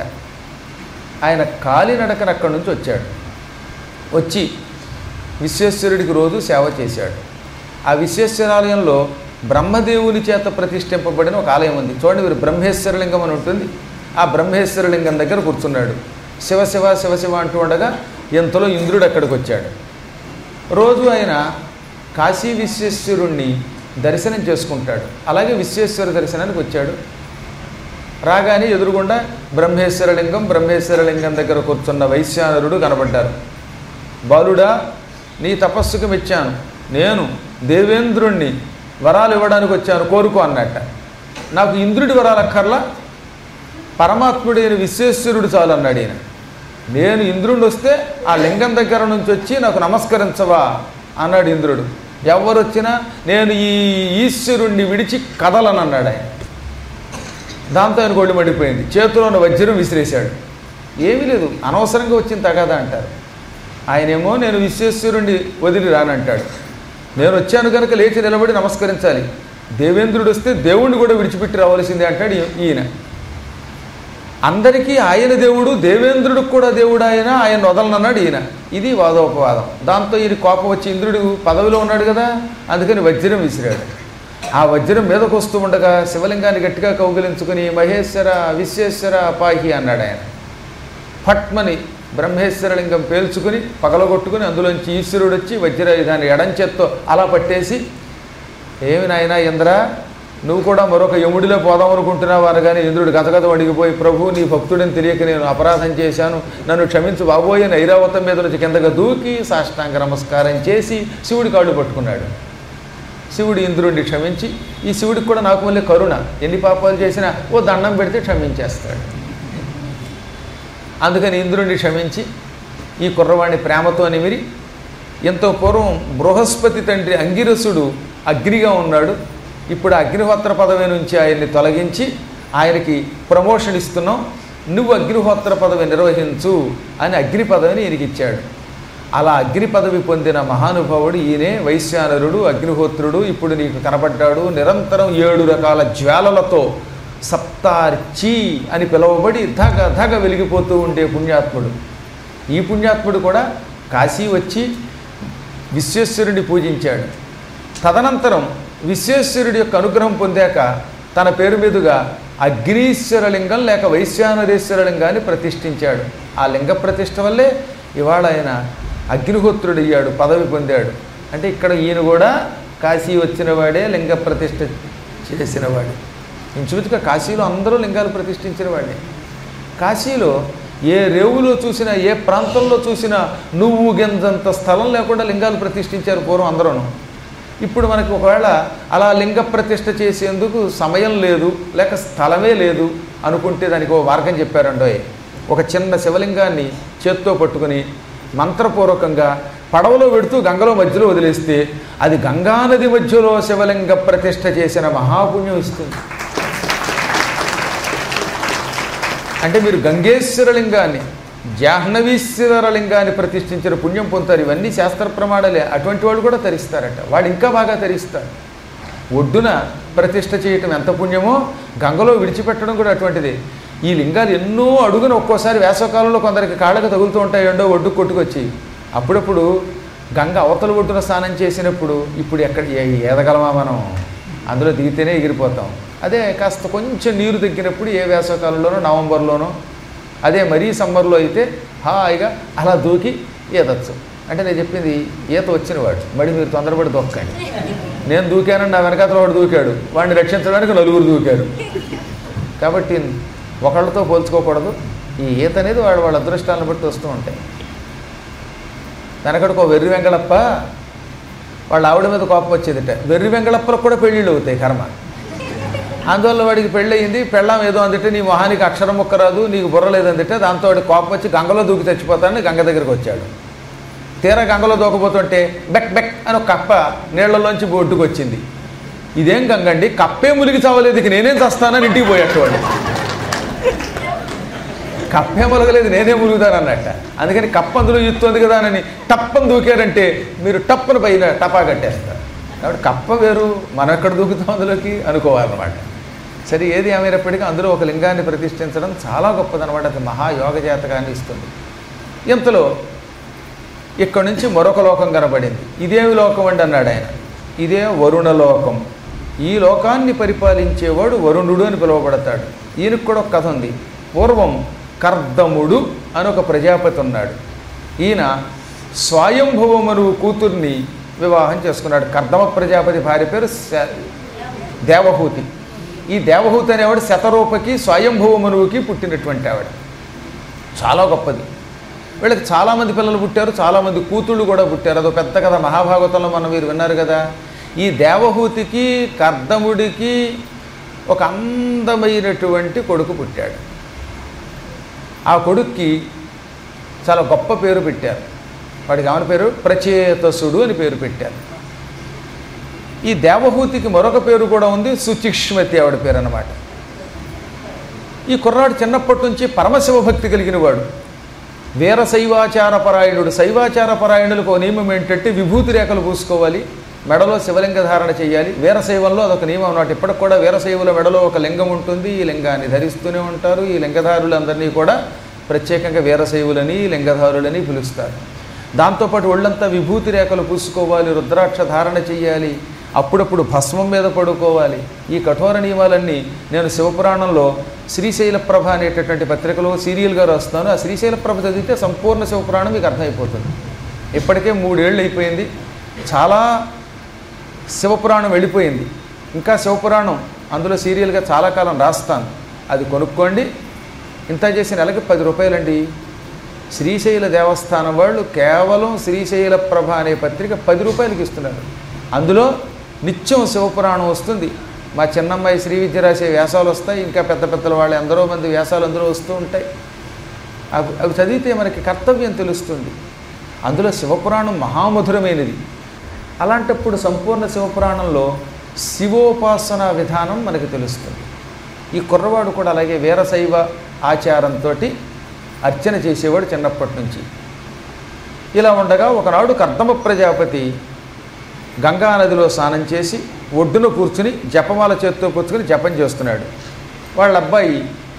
Speaker 1: ఆయన కాలినడకన అక్కడి నుంచి వచ్చాడు. వచ్చి విశ్వేశ్వరుడికి రోజు సేవ చేశాడు. ఆ విశ్వేశ్వరాలయంలో బ్రహ్మదేవుని చేత ప్రతిష్ఠింపబడిన ఒక ఆలయం ఉంది. చూడండి, మీరు బ్రహ్మేశ్వరలింగం అని ఉంటుంది. ఆ బ్రహ్మేశ్వరలింగం దగ్గర కూర్చున్నాడు. శివశివ శివశివ అంటూ ఉండగా ఎంతలో ఇంద్రుడు అక్కడికి వచ్చాడు. రోజు ఆయన కాశీ విశ్వేశ్వరుణ్ణి దర్శనం చేసుకుంటాడు. అలాగే విశ్వేశ్వర దర్శనానికి వచ్చాడు. రాగానే ఎదురుగుండా బ్రహ్మేశ్వరలింగం బ్రహ్మేశ్వరలింగం దగ్గర కూర్చున్న వైశ్యానరుడు కనబడ్డారు. బాలుడా, నీ తపస్సుకు మెచ్చాను, నేను దేవేంద్రుణ్ణి వరాలు ఇవ్వడానికి వచ్చాను, కోరుకో అన్నట్ట. నాకు ఇంద్రుడి వరాలు అక్కర్లా, పరమాత్ముడైన విశ్వేశ్వరుడు చాలు అన్నాడు ఈయన. నేను ఇంద్రుడిని వస్తే ఆ లింగం దగ్గర నుంచి వచ్చి నాకు నమస్కరించవా అన్నాడు ఇంద్రుడు. ఎవరు వచ్చినా నేను ఈ ఈశ్వరుణ్ణి విడిచి కదలనన్నాడు ఆయన. దాంతో ఆయన గొడ్డు మడిపోయింది. చేతిలో ఉన్న వజ్రం విసిరేశాడు. ఏమీ లేదు, అనవసరంగా వచ్చింది తగదా అంటారు. ఆయనేమో నేను విశ్వేశ్వరుణ్ణి వదిలి రానంటాడు. నేను వచ్చాను కనుక లేచి నిలబడి నమస్కరించాలి, దేవేంద్రుడు వస్తే దేవుణ్ణి కూడా విడిచిపెట్టి రావాల్సిందే అంటాడు ఈయన. అందరికీ ఆయన దేవుడు, దేవేంద్రుడికి కూడా దేవుడు ఆయన, ఆయన వదలనన్నాడు ఈయన. ఇది వాదోపవాదం. దాంతో ఈయన కోపం వచ్చి ఇంద్రుడు పదవిలో ఉన్నాడు కదా, అందుకని వజ్రం విసిరాడు. ఆ వజ్రం మీదకు వస్తూ ఉండగా శివలింగాన్ని గట్టిగా కౌగిలించుకుని మహేశ్వర విశ్వేశ్వర పాహి అన్నాడు ఆయన. ఫట్మని బ్రహ్మేశ్వరలింగం పేల్చుకుని పగలగొట్టుకుని అందులోంచి ఈశ్వరుడు వచ్చి వజ్రాయుధాన్ని ఎడంచేత్తో అలా పట్టేసి, ఏమి నాయనా ఇంద్ర, నువ్వు కూడా మరొక యముడిలో పోదాం అనుకుంటున్నావు అనగానే ఇంద్రుడు గతగత వణిగిపోయి, ప్రభు నీ భక్తుడిని తెలియక నేను అపరాధం చేశాను, నన్ను క్షమించు బాబోయే అని ఐరావతం మీద నుంచి కిందగా దూకి సాష్టాంగ నమస్కారం చేసి శివుడి కాళ్ళు పట్టుకున్నాడు. శివుడు ఇంద్రుడిని క్షమించి, ఈ శివుడికి కూడా నాకు మళ్ళీ కరుణ, ఎన్ని పాపాలు చేసినా ఓ దండం పెడితే క్షమించేస్తాడు. అందుకని ఇంద్రుడిని క్షమించి ఈ కుర్రవాణ్ణి ప్రేమతో నిమిరి, ఎంతో పూర్వం బృహస్పతి తండ్రి అంగిరసుడు అగ్నిగా ఉన్నాడు, ఇప్పుడు అగ్నిహోత్ర పదవి నుంచి ఆయన్ని తొలగించి ఆయనకి ప్రమోషన్ ఇస్తున్నాం, నువ్వు అగ్నిహోత్ర పదవి నిర్వహించు అని అగ్ని పదవిని ఈయనకి ఇచ్చాడు. అలా అగ్ని పదవి పొందిన మహానుభావుడు ఈయనే వైశ్యానరుడు అగ్నిహోత్రుడు. ఇప్పుడు నీకు కనబడ్డాడు. నిరంతరం ఏడు రకాల జ్వాలలతో సప్తార్చి అని పిలువబడి ధగ ధగ వెలిగిపోతూ ఉండే పుణ్యాత్ముడు. ఈ పుణ్యాత్ముడు కూడా కాశీ వచ్చి విశ్వేశ్వరుడిని పూజించాడు. తదనంతరం విశ్వేశ్వరుడి యొక్క అనుగ్రహం పొందాక తన పేరు మీదుగా అగ్నీశ్వరలింగం లేక వైశ్యానరేశ్వరలింగాన్ని ప్రతిష్ఠించాడు. ఆ లింగ ప్రతిష్ఠ వల్లే ఇవాళ ఆయన అగ్నిహోత్రుడయ్యాడు, పదవి పొందాడు. అంటే ఇక్కడ ఈయన కూడా కాశీ వచ్చినవాడే, లింగ ప్రతిష్ఠ చేసినవాడే. ఇంచుమించుగా కాశీలో అందరూ లింగాలు ప్రతిష్ఠించిన వాడే. కాశీలో ఏ రేవులో చూసినా, ఏ ప్రాంతంలో చూసినా నువ్వు గెంతంత స్థలం లేకుండా లింగాలు ప్రతిష్ఠించారు పూర్వం అందరూ. ఇప్పుడు మనకి ఒకవేళ అలా లింగ ప్రతిష్ఠ చేసేందుకు సమయం లేదు, లేక స్థలమే లేదు అనుకుంటే దానికి ఒక మార్గం చెప్పారండోయ్. ఒక చిన్న శివలింగాన్ని చేత్తో పట్టుకుని మంత్రపూర్వకంగా పడవలో పెడుతూ గంగలో మధ్యలో వదిలేస్తే అది గంగానది మధ్యలో శివలింగ ప్రతిష్ఠ చేసిన మహాపుణ్యం ఇస్తుంది. అంటే మీరు గంగేశ్వరలింగాన్ని, జాహ్నవీశ్వరలింగాన్ని ప్రతిష్ఠించిన పుణ్యం పొందుతారు. ఇవన్నీ శాస్త్ర ప్రమాణాలే. అటువంటి వాడు కూడా తరిస్తారట. వాడు ఇంకా బాగా తరిస్తాడు. ఒడ్డున ప్రతిష్ఠ చేయటం ఎంత పుణ్యమో, గంగలో విడిచిపెట్టడం కూడా అటువంటిది. ఈ లింగాలు ఎన్నో అడుగున ఒక్కోసారి వేసవకాలంలో కొందరికి కాళ్ళకు తగులుతూ ఉంటాయి, ఎండో ఒడ్డు కొట్టుకొచ్చి. అప్పుడప్పుడు గంగ అవతల ఒడ్డున స్నానం చేసినప్పుడు ఇప్పుడు ఎక్కడ ఏదగలమా మనం, అందులో దిగితేనే ఎగిరిపోతాం. అదే కాస్త కొంచెం నీరు తగ్గినప్పుడు ఏ వేసవకాలంలోనో నవంబర్లోనో, అదే మరీ సమ్మర్లో అయితే హాయిగా అలా దూకి ఈదచ్చు. అంటే నేను చెప్పింది ఈత వచ్చినవాడు, మరి మీరు తొందరపడి దొక్కండి. నేను దూకానని నా వెనకాతల వాడు దూకాడు, వాడిని రక్షించడానికి నలుగురు దూకారు. కాబట్టి ఒకళ్ళతో పోల్చుకోకూడదు. ఈ ఈత అనేది వాడు వాళ్ళ అదృష్టాలను బట్టి వస్తూ ఉంటాయి. వెనకడికో వెర్రి వెంగళప్ప వాళ్ళ ఆవిడ మీద కోపం వచ్చేదిట. వెర్రి వెంగళప్పలకు కూడా పెళ్ళిళ్ళు అవుతాయి కర్మ. అందువల్ల వాడికి పెళ్ళయింది, పెళ్ళాం ఏదో అందుటే నీ మొహానికి అక్షరం ముక్క రాదు, నీకు బుర్ర లేదందిటే దాంతో వాడికి కోపం వచ్చి గంగలో దూకి చచ్చిపోతానని గంగ దగ్గరికి వచ్చాడు. తీరా గంగలో దూకపోతుంటే బెక్ బెక్ అని ఒక కప్ప నీళ్లలోంచి బొడ్డుకు వచ్చింది. ఇదేం గంగండి, కప్పే ములిగి చావలేదు, ఇక నేనేం చస్తానని ఇంటికి పోయాడు వాడు. కప్పే ములగలేదు, నేనే ములుగుతాను అన్నట్ట. అందుకని కప్ప అందులో ఇస్తుంది కదా అని టప్పని దూకారంటే మీరు టప్పను పైన టపా కట్టేస్తారు. కాబట్టి కప్ప వేరు, మనం ఎక్కడ దూకుతాం అందులోకి అనుకోవాలన్నమాట. సరే, ఏది ఏమైనప్పటికీ అందులో ఒక లింగాన్ని ప్రతిష్ఠించడం చాలా గొప్పదనమాట. అది మహాయోగ జాతకాన్ని ఇస్తుంది. ఇంతలో ఇక్కడి నుంచి మరొక లోకం కనబడింది. ఇదేమి లోకం అండి అన్నాడు ఆయన. ఇదే వరుణలోకం. ఈ లోకాన్ని పరిపాలించేవాడు వరుణుడు అని పిలువబడతాడు. ఈయనకు కూడా ఒక కథ ఉంది. పూర్వం కర్దముడు అని ఒక ప్రజాపతి ఉన్నాడు. ఈయన స్వయంభువమను కూతుర్ని వివాహం చేసుకున్నాడు. కర్దమ ప్రజాపతి భార్య పేరు దేవహూతి. ఈ దేవహూతి అనేవాడు శతరూపకి స్వయంభువమనువుకి పుట్టినటువంటి ఆవిడ. చాలా గొప్పది. వీళ్ళకి చాలామంది పిల్లలు పుట్టారు, చాలామంది కూతుళ్ళు కూడా పుట్టారు. అదో పెద్ద కథ మహాభాగవతంలో మనం మీరు విన్నారు కదా. ఈ దేవహూతికి కర్దముడికి ఒక అందమైనటువంటి కొడుకు పుట్టాడు. ఆ కొడుక్కి చాలా గొప్ప పేరు పెట్టారు. వాడికి ఏమని పేరు? ప్రచేతసుడు అని పేరు పెట్టారు. ఈ దేవహూతికి మరొక పేరు కూడా ఉంది, సుచిక్ష్మతి ఆవిడ పేరు అన్నమాట. ఈ కుర్రాడు చిన్నప్పటి నుంచి పరమశివభక్తి కలిగిన వాడు. వీర శైవాచార పరాయణుడు. శైవాచార పరాయణులకు ఒక నియమం ఏంటంటే విభూతి రేఖలు పూసుకోవాలి, మెడలో శివలింగ ధారణ చేయాలి. వీరశైవంలో అదొక నియమం అన్నమాట. ఇప్పటికి కూడా వీరశైవుల మెడలో ఒక లింగం ఉంటుంది. ఈ లింగాన్ని ధరిస్తూనే ఉంటారు. ఈ లింగధారులందరినీ కూడా ప్రత్యేకంగా వీరశైవులని లింగధారులని పిలుస్తారు. దాంతోపాటు ఒళ్ళంతా విభూతి రేఖలు పూసుకోవాలి, రుద్రాక్ష ధారణ చేయాలి, అప్పుడప్పుడు భస్మం మీద పడుకోవాలి. ఈ కఠోర నియమాలన్నీ నేను శివపురాణంలో శ్రీశైల ప్రభ అనేటటువంటి పత్రికలో సీరియల్గా రాస్తున్నాను. ఆ శ్రీశైల ప్రభ చదివితే సంపూర్ణ శివపురాణం మీకు అర్థమైపోతుంది. ఇప్పటికే మూడేళ్ళు అయిపోయింది, చాలా శివపురాణం వెళ్ళిపోయింది. ఇంకా శివపురాణం అందులో సీరియల్గా చాలా కాలం రాస్తాను, అది కొనుక్కోండి. ఇంత చేసి నెలకి పది రూపాయలండి. శ్రీశైల దేవస్థానం వాళ్ళు కేవలం శ్రీశైల ప్రభ అనే పత్రిక పది రూపాయలకి ఇస్తున్నారు. అందులో నిత్యం శివపురాణం వస్తుంది. మా చిన్నమ్మాయి శ్రీ విద్య రాసే వ్యాసాలు వస్తాయి, ఇంకా పెద్ద పెద్దల వాళ్ళు ఎందరో మంది వ్యాసాలు అందులో వస్తూ ఉంటాయి. అవి అవి చదివితే మనకి కర్తవ్యం తెలుస్తుంది. అందులో శివపురాణం మహామధురమైనది. అలాంటప్పుడు సంపూర్ణ శివపురాణంలో శివోపాసన విధానం మనకి తెలుస్తుంది. ఈ కుర్రవాడు కూడా అలాగే వీరశైవ ఆచారంతో అర్చన చేసేవాడు చిన్నప్పటి నుంచి. ఇలా ఉండగా ఒకనాడు కర్దమ ప్రజాపతి గంగానదిలో స్నానం చేసి ఒడ్డున కూర్చుని జపమాల చేత్తో పుచ్చుకొని జపం చేస్తున్నాడు. వాళ్ళ అబ్బాయి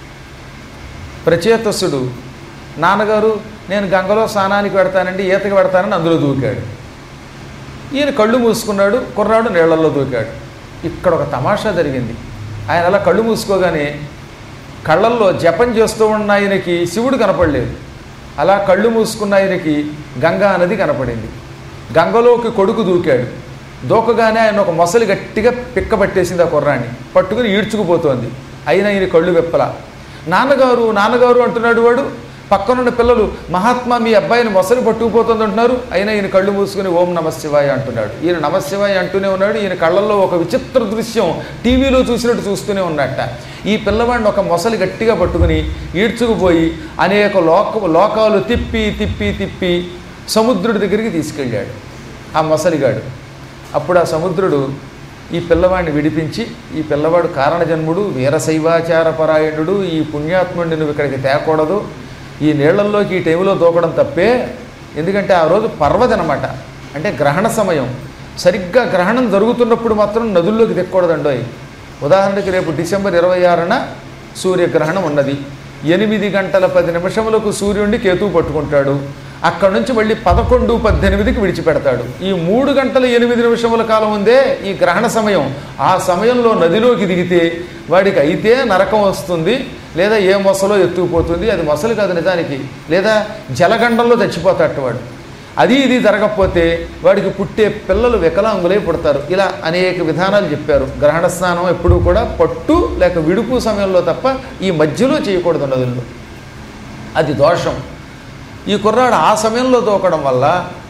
Speaker 1: ప్రచేతసుడు, నాన్నగారు నేను గంగలో స్నానానికి పెడతానండి, ఈతకి పెడతానని అందులో దూకాడు. ఈయన కళ్ళు మూసుకున్నాడు, కుర్రాడు నీళ్లలో దూకాడు. ఇక్కడ ఒక తమాషా జరిగింది. ఆయన అలా కళ్ళు మూసుకోగానే కళ్ళల్లో జపం చేస్తూ ఉన్న ఆయనకి శివుడు కనపడలేదు. అలా కళ్ళు మూసుకున్న ఆయనకి గంగా నది కనపడింది. గంగలోకి కొడుకు దూకాడు. దూకగానే ఆయన ఒక మొసలి గట్టిగా పిక్కబట్టేసింది. ఆ కుర్రాన్ని పట్టుకుని ఈడ్చుకుపోతోంది. అయినా ఈయన కళ్ళు విప్పలా. నాన్నగారు నాన్నగారు అంటున్నాడు వాడు. పక్కనున్న పిల్లలు మహాత్మా మీ అబ్బాయిని మొసలి పట్టుకుపోతుంది అంటున్నారు. అయినా ఈయన కళ్ళు మూసుకుని ఓం నమశివాయ అంటున్నాడు. ఈయన నమశివాయ అంటూనే ఉన్నాడు. ఈయన కళ్ళల్లో ఒక విచిత్ర దృశ్యం టీవీలో చూసినట్టు చూస్తూనే ఉన్నట్ట. ఈ పిల్లవాడిని ఒక మొసలి గట్టిగా పట్టుకుని ఈడ్చుకుపోయి అనేక లోక లోకాలు తిప్పి తిప్పి తిప్పి సముద్రుడి దగ్గరికి తీసుకెళ్ళాడు ఆ మొసలిగాడు. అప్పుడు ఆ సముద్రుడు ఈ పిల్లవాడిని విడిపించి, ఈ పిల్లవాడు కారణజన్ముడు, వీరశైవాచార పరాయణుడు, ఈ పుణ్యాత్ముడిని నువ్వు ఇక్కడికి తేకూడదు, ఈ నీళ్లల్లోకి ఈ టైంలో దూకడం తప్పే. ఎందుకంటే ఆ రోజు పర్వది అనమాట, అంటే గ్రహణ సమయం. సరిగ్గా గ్రహణం జరుగుతున్నప్పుడు మాత్రం నదుల్లోకి దిక్కకూడదండోయ్. ఉదాహరణకి రేపు డిసెంబర్ ఇరవై ఆరున సూర్యగ్రహణం ఉన్నది. ఎనిమిది గంటల పది నిమిషములకు సూర్యుడిని కేతువు పట్టుకుంటాడు. అక్కడ నుంచి మళ్ళీ పదకొండు పద్దెనిమిదికి విడిచిపెడతాడు. ఈ మూడు గంటల ఎనిమిది నిమిషముల కాలం ఉందే ఈ గ్రహణ సమయం. ఆ సమయంలో నదిలోకి దిగితే వాడికి అయితే నరకం వస్తుంది, లేదా ఏ మొసలో ఎత్తుకుపోతుంది. అది మొసలు కాదు నిజానికి, లేదా జలగండంలో చచ్చిపోతాడు వాడు. అది ఇది జరగకపోతే వాడికి పుట్టే పిల్లలు వికలాంగులై పుడతారు. ఇలా అనేక విధానాలు చెప్పారు. గ్రహణ స్నానం ఎప్పుడూ కూడా పట్టు లేక విడుపు సమయంలో తప్ప ఈ మధ్యలో చేయకూడదు నదుల్లో, అది దోషం. ఈ కుర్రాడు ఆ సమయంలో దూకడం వల్ల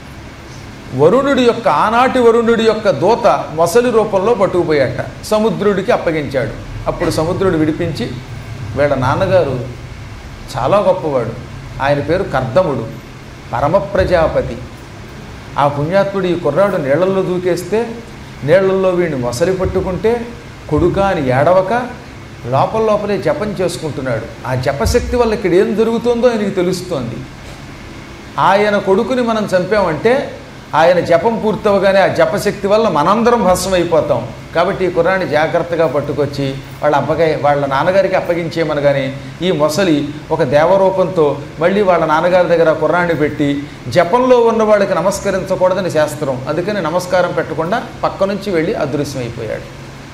Speaker 1: వరుణుడి యొక్క ఆనాటి వరుణుడి యొక్క దూత మొసలి రూపంలో పట్టుకుపోయాట, సముద్రుడికి అప్పగించాడు. అప్పుడు సముద్రుడు విడిపించి, వీళ్ళ నాన్నగారు చాలా గొప్పవాడు, ఆయన పేరు కర్దముడు, పరమ ప్రజాపతి. ఆ పుణ్యాత్ముడు ఈ కుర్రాడు నీళ్లలో దూకేస్తే నీళ్లలో వీడిని మొసలి పట్టుకుంటే కొడుకా అని ఏడవక లోపల లోపలే జపం చేసుకుంటున్నాడు. ఆ జపశక్తి వల్ల ఇక్కడ ఏం జరుగుతుందో ఆయనకి తెలుస్తోంది. ఆయన కొడుకుని మనం చంపామంటే ఆయన జపం పూర్తవగానే ఆ జపశక్తి వల్ల మనందరం భస్మం అయిపోతాం. కాబట్టి ఈ కుర్రాన్ని జాగ్రత్తగా పట్టుకొచ్చి వాళ్ళ అబ్బగా వాళ్ళ నాన్నగారికి అప్పగించేయమనగానే ఈ మొసలి ఒక దేవరూపంతో మళ్ళీ వాళ్ళ నాన్నగారి దగ్గర కుర్రాన్ని పెట్టి, జపంలో ఉన్న వాళ్ళకి నమస్కరించకూడదని శాస్త్రం, అందుకని నమస్కారం పెట్టకుండా పక్క నుంచి వెళ్ళి అదృశ్యమైపోయాడు.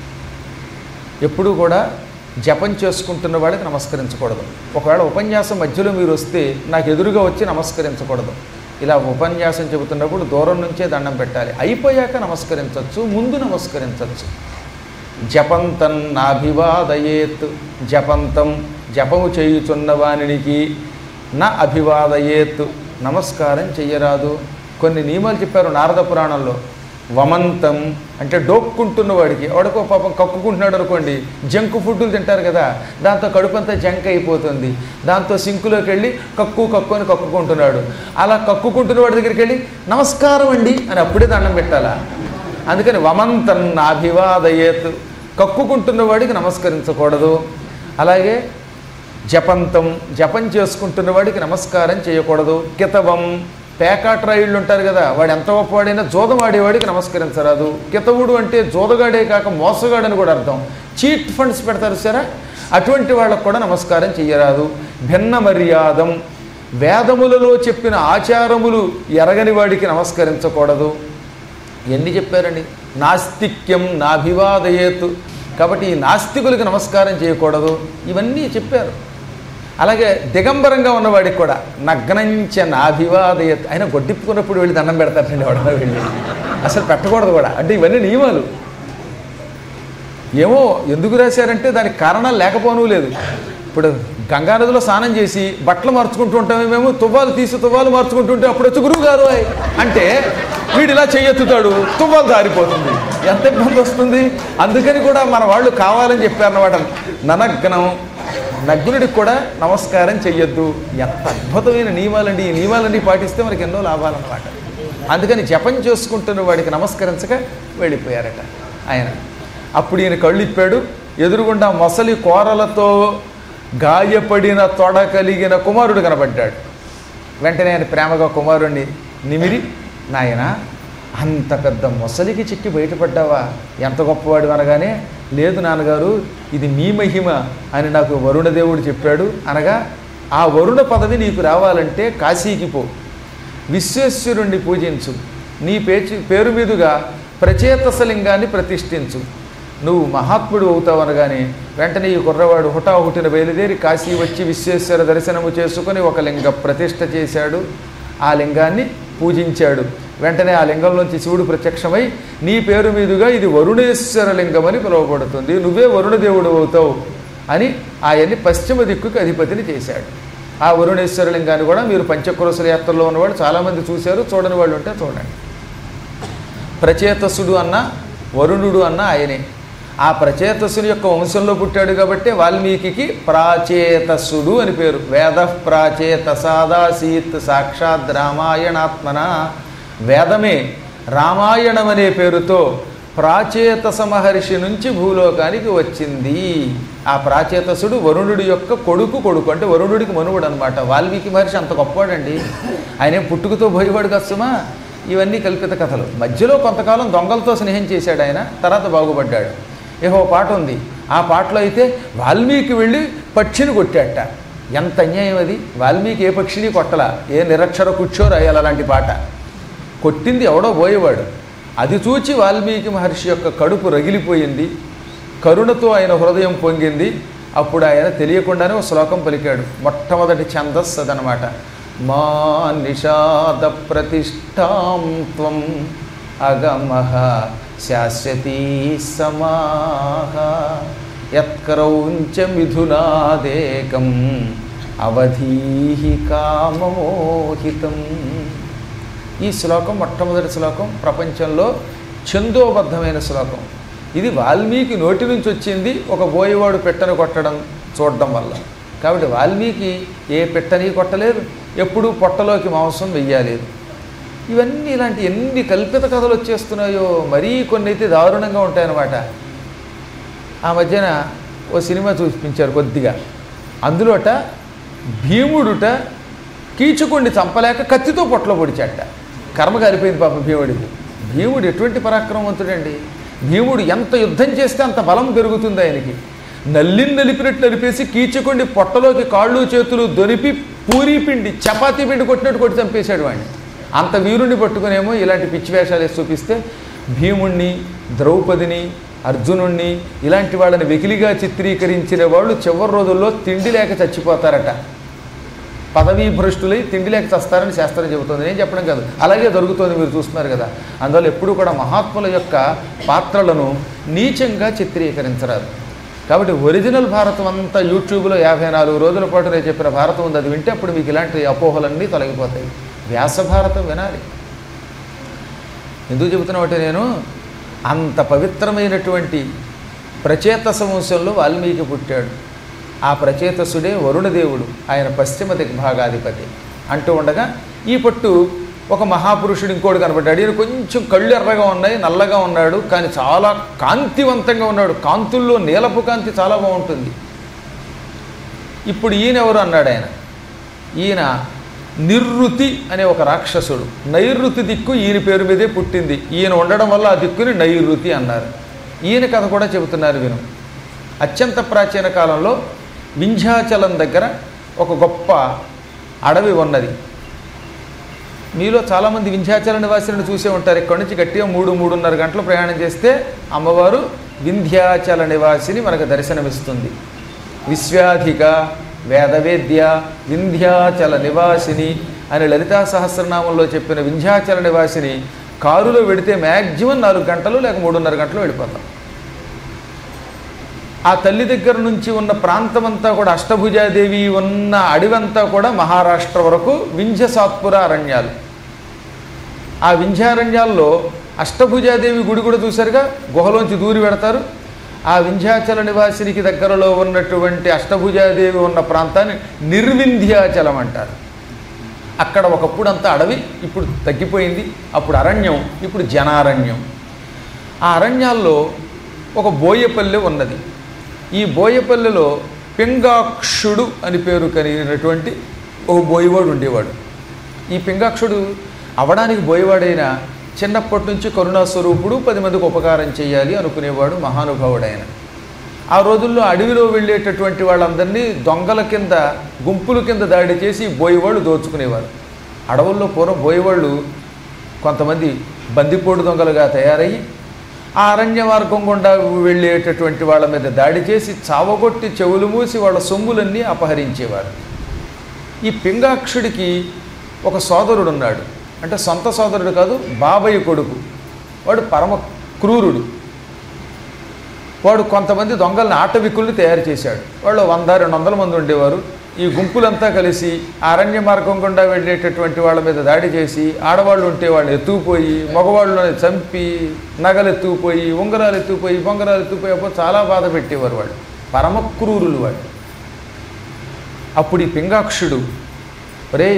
Speaker 1: ఎప్పుడూ కూడా జపం చేసుకుంటున్న వాళ్ళకి నమస్కరించకూడదు. ఒకవేళ ఉపన్యాసం మధ్యలో మీరు వస్తే నాకు ఎదురుగా వచ్చి నమస్కరించకూడదు. ఇలా ఉపన్యాసం చెబుతున్నప్పుడు దూరం నుంచే దండం పెట్టాలి. అయిపోయాక నమస్కరించవచ్చు, ముందు నమస్కరించవచ్చు. జపంతం నాభివాదయేత్, జపంతం జపము చేయుచున్న వానికి నా అభివాదయేత్, నమస్కారం చెయ్యరాదు. కొన్ని నియమాలు చెప్పారు నారద పురాణంలో. వమంతం అంటే డోక్కుంటున్న వాడికి, వాడికో పాపం కక్కుకుంటున్నాడు అనుకోండి, జంక్ ఫుడ్లు తింటారు కదా, దాంతో కడుపంతా జంక్ అయిపోతుంది, దాంతో సింకులోకి వెళ్ళి కక్కు కక్కు అని కక్కుకుంటున్నాడు. అలా కక్కుకుంటున్న వాడి దగ్గరికి వెళ్ళి నమస్కారం అండి అని అప్పుడే దండం పెట్టాలా. అందుకని వమంతం నాభివాదయేత్, కక్కుకుంటున్న వాడికి నమస్కరించకూడదు. అలాగే జపంతం జపం చేసుకుంటున్న వాడికి నమస్కారం చేయకూడదు. కితవం పేకాట్రాయిళ్ళు ఉంటారు కదా, వాడు ఎంత గొప్పవాడైనా జోదమాడేవాడికి నమస్కరించరాదు. కితవుడు అంటే జోదగాడే కాక మోసగాడని కూడా అర్థం. చీట్ ఫండ్స్ పెడతారు సరే, అటువంటి వాళ్ళకు కూడా నమస్కారం చెయ్యరాదు. భిన్న మర్యాదం, వేదములలో చెప్పిన ఆచారములు ఎరగని వాడికి నమస్కరించకూడదు. ఎన్ని చెప్పారండి. నాస్తిక్యం నాభివాదయేత్, కాబట్టి ఈ నాస్తికులకి నమస్కారం చేయకూడదు. ఇవన్నీ చెప్పారు. అలాగే దిగంబరంగా ఉన్నవాడికి కూడా నగ్నంచ నాభివాదయత్, ఆయన గొడ్డిప్పుకున్నప్పుడు వెళ్ళి దండం పెడతారండి వాడన వెళ్ళి, అసలు పెట్టకూడదు కూడా. అంటే ఇవన్నీ నియమాలు. ఏమో ఎందుకు రాశారంటే దానికి కారణాలు లేకపోవడం లేదు. ఇప్పుడు గంగానదిలో స్నానం చేసి బట్టలు మార్చుకుంటూ ఉంటామే మేము, తువ్వాలు తీసి తువ్వాలు మార్చుకుంటుంటే అప్పుడు వచ్చి గురువు గారు అంటే వీడు ఇలా చెయ్యెత్తుతాడు, తువ్వాలు దారిపోతుంది, ఎంత ఇబ్బంది వస్తుంది. అందుకని కూడా మన వాళ్ళు కావాలని చెప్పారన్నమాట. ననగ్నం, నగ్నుడికి కూడా నమస్కారం చెయ్యొద్దు. ఎంత అద్భుతమైన నియమాలండి. ఈ నియమాలన్నీ పాటిస్తే మనకి ఎన్నో లాభాలన్నమాట. అందుకని జపం చేసుకుంటున్న వాడికి నమస్కరించక వెళ్ళిపోయారట ఆయన. అప్పుడు ఈయన కళ్ళు ఇప్పాడు. ఎదురుగుండా మొసలి కోరలతో గాయపడిన తొడ కలిగిన కుమారుడు కనబడ్డాడు. వెంటనే ఆయన ప్రేమగా కుమారుణ్ణి నిమిరి, నాయన అంత పెద్ద మొసలికి చిక్కి బయటపడ్డావా, ఎంత గొప్పవాడు అనగానే, లేదు నాన్నగారు ఇది మీ మహిమ అని నాకు వరుణదేవుడు చెప్పాడు అనగా, ఆ వరుణ పదవి నీకు రావాలంటే కాశీకి పో, విశ్వేశ్వరుణ్ణి పూజించు, నీ పేచి పేరు మీదుగా ప్రచేతసలింగాన్ని ప్రతిష్ఠించు, నువ్వు మహాత్ముడు అవుతావు అనగానే వెంటనే ఈ కుర్రవాడు హుటాహుటిన బయలుదేరి కాశీ వచ్చి విశ్వేశ్వర దర్శనము చేసుకుని ఒక లింగ ప్రతిష్ఠ చేశాడు. ఆ లింగాన్ని పూజించాడు. వెంటనే ఆ లింగంలోంచి శివుడు ప్రత్యక్షమై, నీ పేరు మీదుగా ఇది వరుణేశ్వర లింగం అని పిలువబడుతుంది, నువ్వే వరుణదేవుడు అవుతావు అని ఆయన్ని పశ్చిమ దిక్కుకి అధిపతిని చేశాడు. ఆ వరుణేశ్వర లింగాన్ని కూడా మీరు పంచక్రోశల యాత్రలో ఉన్నవాళ్ళు చాలామంది చూశారు, చూడని వాళ్ళు ఉంటే చూడండి. ప్రచేతసుడు అన్న వరుణుడు అన్న ఆయనే. ఆ ప్రచేతసుని యొక్క వంశంలో పుట్టాడు కాబట్టి వాల్మీకి ప్రాచేతసుడు అని పేరు. వేద ప్రాచేతసాదాసీత్ సాక్షాత్ రామాయణాత్మన, వేదమే రామాయణం అనే పేరుతో ప్రాచేతస మహర్షి నుంచి భూలోకానికి వచ్చింది. ఆ ప్రాచేతసుడు వరుణుడి యొక్క కొడుకు కొడుకు అంటే వరుణుడికి మనువుడు అనమాట. వాల్మీకి మహర్షి అంత గొప్పవాడండి. ఆయన పుట్టుకతో పోయేవాడు కష్టమా. ఇవన్నీ కల్పిత కథలు. మధ్యలో కొంతకాలం దొంగలతో స్నేహం చేశాడు ఆయన, తర్వాత బాగుపడ్డాడు. ఏహో పాట ఉంది, ఆ పాటలో అయితే వాల్మీకి వెళ్ళి పక్షిని కొట్టాట. ఎంత అన్యాయం అది. వాల్మీకి ఏ పక్షిని కొట్టలా, ఏ నిరక్షర కూర్చో రాయాలి అలాంటి పాట. కొట్టింది ఎవడో పోయేవాడు. అది చూచి వాల్మీకి మహర్షి యొక్క కడుపు రగిలిపోయింది, కరుణతో ఆయన హృదయం పొంగింది. అప్పుడు ఆయన తెలియకుండానే ఒక శ్లోకం పలికాడు. మొట్టమొదటి ఛందస్సు అదనమాట. మా నిషాద ప్రతిష్టాం త్వం అగమః శాశ్వతీ సమాః యత్క్రౌంచ మిథునాదేకం అవధీహి కామమోహితం. ఈ శ్లోకం మొట్టమొదటి శ్లోకం ప్రపంచంలో ఛందోబద్ధమైన శ్లోకం. ఇది వాల్మీకి నోటి నుంచి వచ్చింది ఒక బోయవాడు పెట్టను కొట్టడం చూడడం వల్ల. కాబట్టి వాల్మీకి ఏ పెట్టని కొట్టలేదు, ఎప్పుడూ పొట్టలోకి మాంసం వెయ్యలేదు. ఇవన్నీ ఇలాంటి ఎన్ని కల్పిత కథలు వచ్చేస్తున్నాయో, మరీ కొన్ని అయితే దారుణంగా ఉంటాయన్నమాట. ఆ మధ్యన ఓ సినిమా చూపించారు కొద్దిగా. అందులోట భీముడుట కీచుకుని చంపలేక కత్తితో పొట్టలో పొడిచాట. కర్మ కాలిపోయింది పాప భీముడికి. భీముడు ఎటువంటి పరాక్రమవంతుడండి! భీముడు ఎంత యుద్ధం చేస్తే అంత బలం పెరుగుతుంది ఆయనకి. నల్లిని నలిపినట్టు నలిపేసి కీచుకుని పొట్టలోకి కాళ్ళు చేతులు దొరిపి పూరీ పిండి చపాతీ పిండి కొట్టినట్టు కొట్టి చంపేశాడు వాడిని. అంత వీరుణ్ణి పట్టుకునేమో ఇలాంటి పిచ్చి వేషాలు వేసి చూపిస్తే భీముణ్ణి, ద్రౌపదిని, అర్జునుణ్ణి ఇలాంటి వాళ్ళని వెకిలిగా చిత్రీకరించిన వాళ్ళు చివరి రోజుల్లో తిండి లేక చచ్చిపోతారట. పదవీ భ్రష్టులై తిండి లేక చస్తారని శాస్త్రం చెబుతుంది. నేను చెప్పడం కాదు, అలాగే జరుగుతుంది, మీరు చూస్తున్నారు కదా. అందువల్ల ఎప్పుడూ కూడా మహాత్ముల యొక్క పాత్రలను నీచంగా చిత్రీకరించరాదు. కాబట్టి ఒరిజినల్ భారతం అంతా యూట్యూబ్లో యాభై నాలుగు రోజుల పాటు నేను చెప్పిన భారతం ఉంది. అది వింటే అప్పుడు మీకు ఇలాంటి అపోహలన్నీ తొలగిపోతాయి. వ్యాస భారతం వినాలి. ఎందుకు చెబుతున్నామంటే, నేను అంత పవిత్రమైనటువంటి ప్రచేతస వంశంలో వాల్మీకి పుట్టాడు. ఆ ప్రచేతసుడే వరుణదేవుడు, ఆయన పశ్చిమ దిగ్భాగాధిపతి. అంటూ ఉండగా ఈ పట్టు ఒక మహాపురుషుడు ఇంకోటి కనబడ్డాడు. ఈయన కొంచెం కళ్ళు ఎర్రగా ఉన్నాయి, నల్లగా ఉన్నాడు, కానీ చాలా కాంతివంతంగా ఉన్నాడు. కాంతుల్లో నీలపు కాంతి చాలా బాగుంటుంది. ఇప్పుడు ఈయన ఎవరు అన్నాడు ఆయన. ఈయన నిర్రుతి అనే ఒక రాక్షసుడు. నైరుతి దిక్కు ఈయన పేరు మీదే పుట్టింది. ఈయన ఉండడం వల్ల ఆ దిక్కుని నైరుతి అన్నారు. ఈయన కథ కూడా చెబుతున్నారు విను. అత్యంత ప్రాచీన కాలంలో వింధ్యాచలం దగ్గర ఒక గొప్ప అడవి ఉన్నది. మీలో చాలామంది వింధ్యాచల నివాసిని చూసే ఉంటారు. ఇక్కడి నుంచి గట్టిగా మూడు మూడున్నర గంటలు ప్రయాణం చేస్తే అమ్మవారు వింధ్యాచల నివాసిని మనకు దర్శనమిస్తుంది. విశ్వాధిక వేదవేద్య వింధ్యాచల నివాసిని అని లలితా సహస్రనామంలో చెప్పిన వింధ్యాచల నివాసిని కారులో వెడితే మ్యాక్సిమం నాలుగు గంటలు లేక మూడున్నర గంటలు వెళ్ళిపోతాం. ఆ తల్లి దగ్గర నుంచి ఉన్న ప్రాంతమంతా కూడా అష్టభుజాదేవి ఉన్న అడవంతా కూడా మహారాష్ట్ర వరకు వింధ్య సాత్పుర అరణ్యాలు. ఆ వింధ్యారణ్యాల్లో అష్టభుజాదేవి గుడి కూడా చూసారుగా, గుహలోంచి దూరి పెడతారు. ఆ వింధ్యాచల నివాసినికి దగ్గరలో ఉన్నటువంటి అష్టభుజాదేవి ఉన్న ప్రాంతాన్ని నిర్వింధ్యాచలం అంటారు. అక్కడ ఒకప్పుడు అంతా అడవి, ఇప్పుడు తగ్గిపోయింది. అప్పుడు అరణ్యం, ఇప్పుడు జనారణ్యం. ఆ అరణ్యాల్లో ఒక బోయపల్లె ఉన్నది. ఈ బోయపల్లెలో పింగాక్షుడు అని పేరు కలిగినటువంటి ఓ బోయవాడు ఉండేవాడు. ఈ పింగాక్షుడు అవడానికి బోయవాడైన చిన్నప్పటి నుంచి కరుణాస్వరూపుడు, పది మందికి ఉపకారం చేయాలి అనుకునేవాడు, మహానుభావుడైన. ఆ రోజుల్లో అడవిలో వెళ్ళేటటువంటి వాళ్ళందరినీ దొంగల కింద గుంపుల కింద దాడి చేసి బోయవాళ్ళు దోచుకునేవారు. అడవుల్లో పూర్వం బోయవాళ్ళు కొంతమంది బందిపోటు దొంగలుగా తయారయ్యి ఆ అరణ్య మార్గం గుండా వెళ్ళేటటువంటి వాళ్ళ మీద దాడి చేసి చావగొట్టి చెవులు మూసి వాళ్ళ సొమ్ములన్నీ అపహరించేవారు. ఈ పింగాక్షుడికి ఒక సోదరుడు ఉన్నాడు. అంటే సొంత సోదరుడు కాదు, బాబాయ్ కొడుకు. వాడు పరమ క్రూరుడు. వాడు కొంతమంది దొంగల్ని ఆటవికుల్ని తయారు చేశాడు. వాళ్ళు వంద రెండు వందల మంది ఉండేవారు. ఈ గుంపులంతా కలిసి అరణ్య మార్గం గుండా వెళ్ళేటటువంటి వాళ్ళ మీద దాడి చేసి ఆడవాళ్ళు ఉంటే వాళ్ళని ఎత్తుకుపోయి, మగవాళ్ళని చంపి, నగలు ఎత్తుకుపోయి, ఉంగరాలు ఎత్తుకుపోయి, బొంగరాలు ఎత్తుకుపోయి అప్పుడు చాలా బాధ పెట్టేవారు వాళ్ళు. పరమ క్రూరులు వాళ్ళు. అప్పుడు ఈ పింగాక్షుడు, ఒరే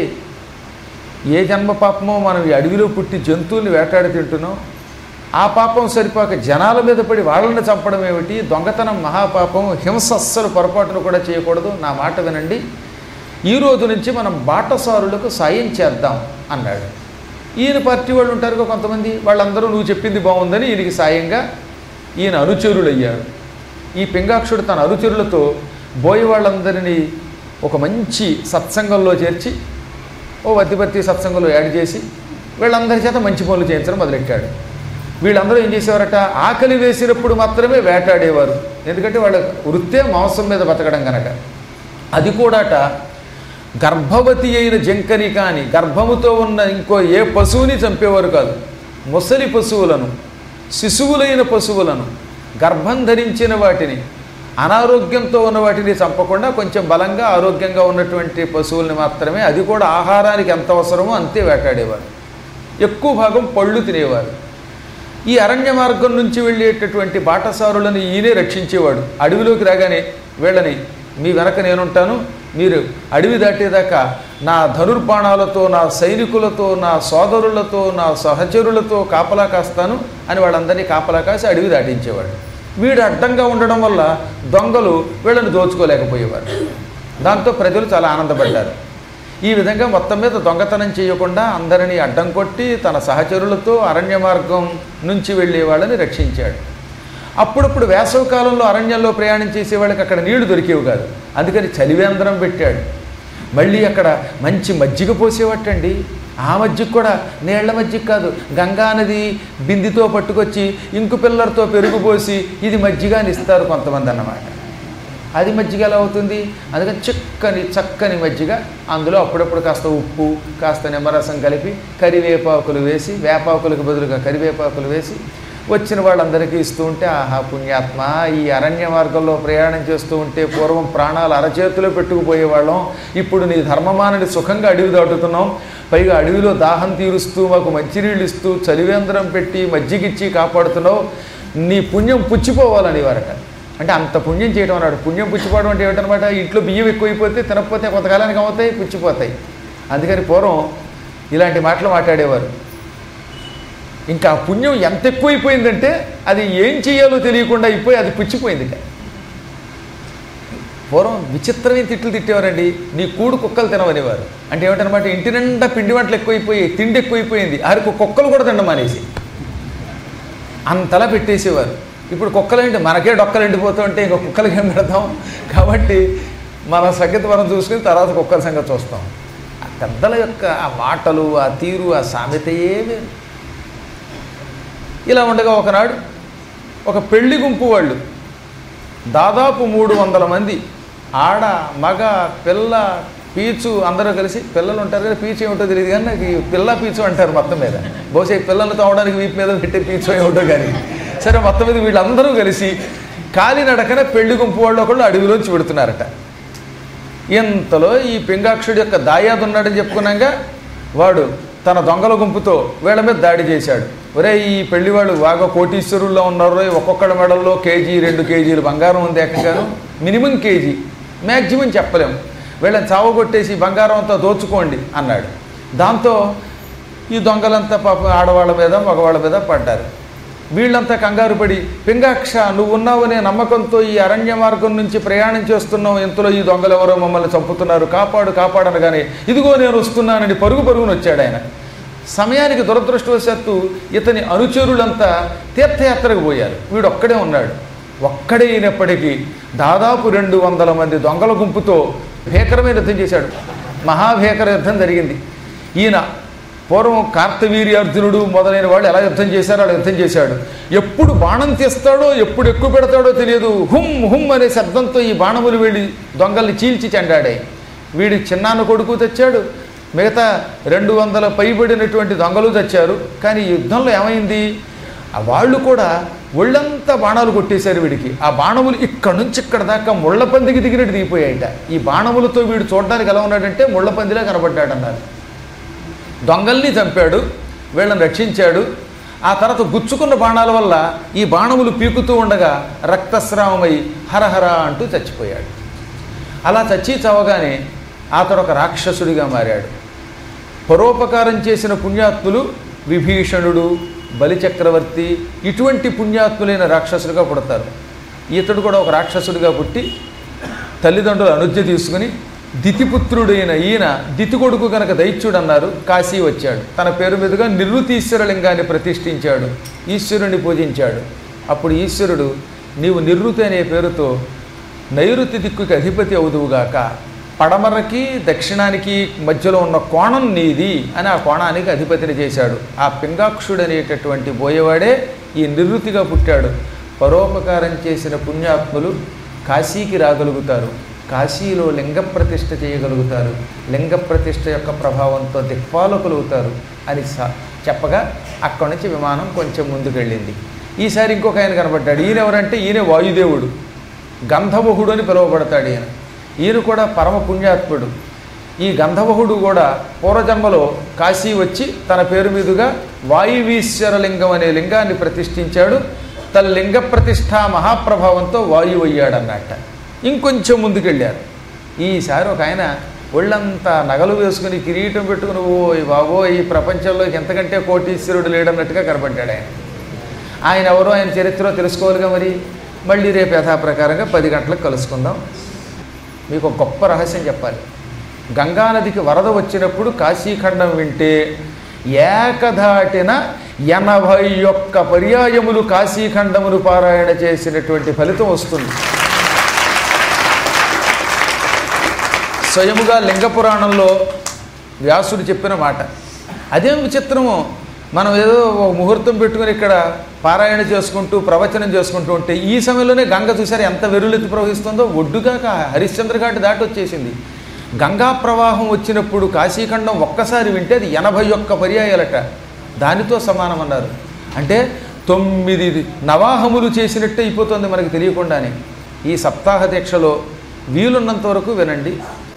Speaker 1: ఏ జన్మ పాపమో మనం ఈ అడవిలో పుట్టి జంతువుల్ని వేటాడి తింటున్నాం, ఆ పాపం సరిపోక జనాల మీద పడి వాళ్ళని చంపడం ఏమిటి, దొంగతనం మహాపాపం, హింస అస్సలు పొరపాటును కూడా చేయకూడదు, నా మాట వినండి, ఈ రోజు నుంచి మనం బాటసారులకు సాయం చేద్దాం అన్నాడు. ఈయన పార్టీ వాళ్ళు ఉంటారుగా కొంతమంది, వాళ్ళందరూ నువ్వు చెప్పింది బాగుందని ఈయనకి సాయంగా ఈయన అనుచరులయ్యారు. ఈ పింగాక్షుడు తన అనుచరులతో బోయి వాళ్ళందరినీ ఒక మంచి సత్సంగంలో చేర్చి ఓ వద్దిపత్తి సత్సంగంలో యాడ్ చేసి వీళ్ళందరి చేత మంచి పనులు చేయించడం మొదలెట్టాడు. వీళ్ళందరూ ఏం చేసేవారట, ఆకలి వేసినప్పుడు మాత్రమే వేటాడేవారు. ఎందుకంటే వాళ్ళ వృత్తే మాంసం మీద బతకడం కనుక. అది కూడాట గర్భవతి అయిన జంకని కానీ గర్భముతో ఉన్న ఇంకో ఏ పశువుని చంపేవారు కాదు. ముసలి పశువులను, శిశువులైన పశువులను, గర్భం ధరించిన వాటిని, అనారోగ్యంతో ఉన్న వాటిని చంపకుండా కొంచెం బలంగా ఆరోగ్యంగా ఉన్నటువంటి పశువుల్ని మాత్రమే, అది కూడా ఆహారానికి ఎంత అవసరమో అంతే వేటాడేవారు. ఎక్కువ భాగం పళ్ళు తినేవారు. ఈ అరణ్య మార్గం నుంచి వెళ్ళేటటువంటి బాటసారులను ఈయనే రక్షించేవాడు. అడవిలోకి రాగానే వీళ్ళని మీ వెనక నేనుంటాను, మీరు అడవి దాటేదాకా నా ధనుర్బాణాలతో, నా సైనికులతో, నా సోదరులతో, నా సహచరులతో కాపలా కాస్తాను అని వాళ్ళందరినీ కాపలా కాసి అడవి దాటించేవాడు. వీడు అడ్డంగా ఉండడం వల్ల దొంగలు వీళ్ళని దోచుకోలేకపోయేవారు. దాంతో ప్రజలు చాలా ఆనందపడ్డారు. ఈ విధంగా మొత్తం మీద దొంగతనం చేయకుండా అందరినీ అడ్డం కొట్టి తన సహచరులతో అరణ్య మార్గం నుంచి వెళ్ళే వాళ్ళని రక్షించాడు. అప్పుడప్పుడు వేసవికాలంలో అరణ్యంలో ప్రయాణం చేసే వాళ్ళకి అక్కడ నీళ్లు దొరికేవి కాదు. అందుకని చలివేంద్రం పెట్టాడు. మళ్ళీ అక్కడ మంచి మజ్జిగ పోసేవట్టండి. ఆ మజ్జిగ కూడా నీళ్ల మజ్జిగ కాదు, గంగా నది బిందితో పట్టుకొచ్చి ఇంకు పిల్లలతో పెరుగు పోసి ఇది మజ్జిగ అని ఇస్తారు కొంతమంది అన్నమాట. అది మజ్జిగ ఎలా అవుతుంది? అందుకని చిక్కని చక్కని మజ్జిగ, అందులో అప్పుడప్పుడు కాస్త ఉప్పు, కాస్త నిమ్మరసం కలిపి కరివేపాకులు వేసి, వేపాకులకు బదులుగా కరివేపాకులు వేసి వచ్చిన వాళ్ళందరికీ ఇస్తూ ఉంటే, ఆహా పుణ్యాత్మ, ఈ అరణ్య మార్గంలో ప్రయాణం చేస్తూ ఉంటే పూర్వం ప్రాణాలు అరచేతిలో పెట్టుకుపోయేవాళ్ళం, ఇప్పుడు నీ ధర్మమానని సుఖంగా అడవి దాటుతున్నాం, పైగా అడవిలో దాహం తీరుస్తూ మాకు మంచినీళ్ళు ఇస్తూ చలివేంద్రం పెట్టి మజ్జిగిచ్చి కాపాడుతున్నావు, నీ పుణ్యం పుచ్చిపోవాలని వారట. అంటే అంత పుణ్యం చేయడం అన్నాడు. పుణ్యం పుచ్చిపోవడం అంటే ఏమిటనమాట? ఇంట్లో బియ్యం ఎక్కువైపోతే తినకపోతే కొంతకాలానికి అవుతాయి, పుచ్చిపోతాయి. అందుకని పూర్వం ఇలాంటి మాటలు మాట్లాడేవారు. ఇంకా పుణ్యం ఎంత ఎక్కువైపోయిందంటే అది ఏం చేయాలో తెలియకుండా అయిపోయి అది పుచ్చిపోయింది. పూర్వం విచిత్రమైన తిట్లు తిట్టేవారండి. నీ కూడు కుక్కలు తినవనేవారు. అంటే ఏమిటనమాట? ఇంటి నిండా పిండి వంటలు ఎక్కువైపోయి, తిండి ఎక్కువైపోయింది, ఆరికి కుక్కలు కూడా తినడం మానేసి అంతలా పెట్టేసేవారు. ఇప్పుడు కుక్కలు ఏంటి, మనకే డొక్కలు ఎండిపోతూ ఉంటే ఇంకా కుక్కలకి ఏం పెడతాం? కాబట్టి మన సంగతి మనం చూసుకుని తర్వాత కుక్కల సంగతి చూస్తాం. ఆ పెద్దల యొక్క ఆ మాటలు, ఆ తీరు, ఆ సామెతయే వేరు. ఇలా ఉండగా ఒకనాడు ఒక పెళ్లి గుంపు వాళ్ళు దాదాపు మూడు వందల మంది, ఆడ మగ పిల్ల పీచు అందరూ కలిసి, పిల్లలు ఉంటారు కదా, పీచు ఏమిటో తెలియదు కానీ నాకు ఈ పిల్ల పీచు అంటారు మొత్తం మీద. బహుశా ఈ పిల్లలు తోవడానికి వీపు మీద పెట్టే పీచు ఏమిటో కానీ సరే, మొత్తం మీద వీళ్ళందరూ కలిసి కాలినడకన పెళ్లి గుంపు వాళ్ళు ఒకళ్ళు అడవిలోంచి పెడుతున్నారట. ఇంతలో ఈ పింగాక్షుడి యొక్క దాయాదు ఉన్నాడని చెప్పుకున్నాక వాడు తన దొంగల గుంపుతో వీళ్ళ మీద దాడి చేశాడు. ఒరే, ఈ పెళ్లి వాళ్ళు బాగా కోటీశ్వరుల్లో ఉన్నారు, ఒక్కొక్కడి మెడల్లో కేజీ రెండు కేజీలు బంగారం ఉంది, ఏకంగాను మినిమం కేజీ, మ్యాక్సిమం చెప్పలేము, వీళ్ళని చావగొట్టేసి బంగారం అంతా దోచుకోండి అన్నాడు. దాంతో ఈ దొంగలంతా పాప ఆడవాళ్ళ మీద మగవాళ్ళ మీద పడ్డారు. వీళ్ళంతా కంగారు పడి, పింగాక్ష నువ్వు ఉన్నావనే నమ్మకంతో ఈ అరణ్య మార్గం నుంచి ప్రయాణం చేస్తున్నావు, ఇంతలో ఈ దొంగలు ఎవరో మమ్మల్ని చంపుతున్నారు, కాపాడు కాపాడనగానే ఇదిగో నేను వస్తున్నానని పరుగు పరుగున వచ్చాడు ఆయన. సమయానికి దురదృష్టవశాత్తు ఇతని అనుచరులంతా తీర్థయాత్రకు పోయారు. వీడు ఒక్కడే ఉన్నాడు. ఒక్కడే అయినప్పటికీ దాదాపు రెండు వందల మంది దొంగల గుంపుతో భీకరమైన యుద్ధం చేశాడు. మహాభీకర యుద్ధం జరిగింది. ఈయన పూర్వం కార్తవీర్యార్జునుడు మొదలైన వాళ్ళు ఎలా యుద్ధం చేశారో అలా యుద్ధం చేశాడు. ఎప్పుడు బాణం తీస్తాడో, ఎప్పుడు ఎక్కువ పెడతాడో తెలియదు. హుమ్ హుమ్ అనే శబ్దంతో ఈ బాణములు వెళ్ళి దొంగల్ని చీల్చి చెండాడాయి. వీడి చిన్నాన్న కొడుకు తెచ్చాడు, మిగతా రెండు వందల పైబడినటువంటి దొంగలు తెచ్చారు. కానీ ఈ యుద్ధంలో ఏమైంది, వాళ్ళు కూడా ఒళ్ళంతా బాణాలు కొట్టేశారు వీడికి. ఆ బాణములు ఇక్కడ నుంచి ఇక్కడ దాకా ముళ్ళ పందికి దిగినట్టు దిగిపోయాయట. ఈ బాణములతో వీడు చూడడానికి ఎలా ఉన్నాడంటే ముళ్ళ పందిలా కనబడ్డాడు అన్నారు. దొంగల్ని చంపాడు, వీళ్ళని రక్షించాడు. ఆ తర్వాత గుచ్చుకున్న బాణాల వల్ల ఈ బాణములు పీకుతూ ఉండగా రక్తస్రావమై హరహర అంటూ చచ్చిపోయాడు. అలా చచ్చి చావగానే అతడు ఒక రాక్షసుడిగా మారాడు. పరోపకారం చేసిన పుణ్యాత్ములు విభీషణుడు, బలిచక్రవర్తి ఇటువంటి పుణ్యాత్ములైన రాక్షసులుగా పుడతారు. ఇతడు కూడా ఒక రాక్షసుడిగా పుట్టి తల్లిదండ్రుల అనుజ్ఞ తీసుకుని దితిపుత్రుడైన ఈయన దితి కొడుకు కనుక దైత్యుడు అన్నారు, కాశీ వచ్చాడు. తన పేరు మీదుగా నిరుతీశ్వరలింగాన్ని ప్రతిష్ఠించాడు, ఈశ్వరుని పూజించాడు. అప్పుడు ఈశ్వరుడు నీవు నిరుతి అనే పేరుతో నైరుతి దిక్కుకి అధిపతి అవుదువుగాక, పడమరకి దక్షిణానికి మధ్యలో ఉన్న కోణం నీది అని ఆ కోణానికి అధిపతిని చేశాడు. ఆ పింగాక్షుడు అనేటటువంటి బోయేవాడే ఈ నిరుతిగా పుట్టాడు. పరోపకారం చేసిన పుణ్యాత్ములు కాశీకి రాగలుగుతారు, కాశీలో లింగ ప్రతిష్ఠ చేయగలుగుతారు, లింగ ప్రతిష్ఠ యొక్క ప్రభావంతో దిక్పాలకులవుతారు అని స చెప్పగా అక్కడి నుంచి విమానం కొంచెం ముందుకెళ్ళింది. ఈసారి ఇంకొక ఆయన కనబడ్డాడు. ఈయన ఎవరంటే ఈయన వాయుదేవుడు, గంధవహుడు అని పిలువబడతాడు. ఈయన ఈయన కూడా పరమ పుణ్యాత్ముడు. ఈ గంధవహుడు కూడా పూర్వజన్మలో కాశీ వచ్చి తన పేరు మీదుగా వాయువీశ్వర లింగం అనే లింగాన్ని ప్రతిష్ఠించాడు. తన లింగ ప్రతిష్ఠ మహాప్రభావంతో వాయువు అయ్యాడన్నట్ట. ఇంకొంచెం ముందుకెళ్ళారు. ఈసారి ఒక ఆయన ఒళ్ళంతా నగలు వేసుకుని కిరీటం పెట్టుకుని ఓ బాబో ఈ ప్రపంచంలో ఎంతకంటే కోటీశ్వరుడు లేడన్నట్టుగా కనబడ్డాడు ఆయన. ఆయన ఎవరో ఆయన చరిత్ర తెలుసుకోవాలిగా మరి. మళ్ళీ రేపు యథాప్రకారంగా పది గంటలకు కలుసుకుందాం. మీకు ఒక గొప్ప రహస్యం చెప్పాలి. గంగానదికి వరద వచ్చినప్పుడు కాశీఖండం వింటే ఏకధాటిన ఎనభై ఒక్క పర్యాయములు కాశీఖండమును పారాయణ చేసినటువంటి ఫలితం వస్తుంది. స్వయముగా లింగ పురాణంలో వ్యాసుడు చెప్పిన మాట. అదేం విచిత్రమో, మనం ఏదో ముహూర్తం పెట్టుకుని ఇక్కడ పారాయణ చేసుకుంటూ ప్రవచనం చేసుకుంటూ ఉంటే ఈ సమయంలోనే గంగ చూసారు ఎంత వెరులెత్తి ప్రవహిస్తుందో. ఒడ్డుగాక హరిశ్చంద్ర ఘాట్ దాటి వచ్చేసింది. గంగా ప్రవాహం వచ్చినప్పుడు కాశీఖండం ఒక్కసారి వింటే అది ఎనభై ఒక్క పర్యాయాలట. దానితో సమానం అన్నారు. అంటే తొమ్మిది నవాహములు చేసినట్టే అయిపోతుంది మనకు తెలియకుండానే. ఈ సప్తాహ దీక్షలో వీలున్నంత వరకు వినండి.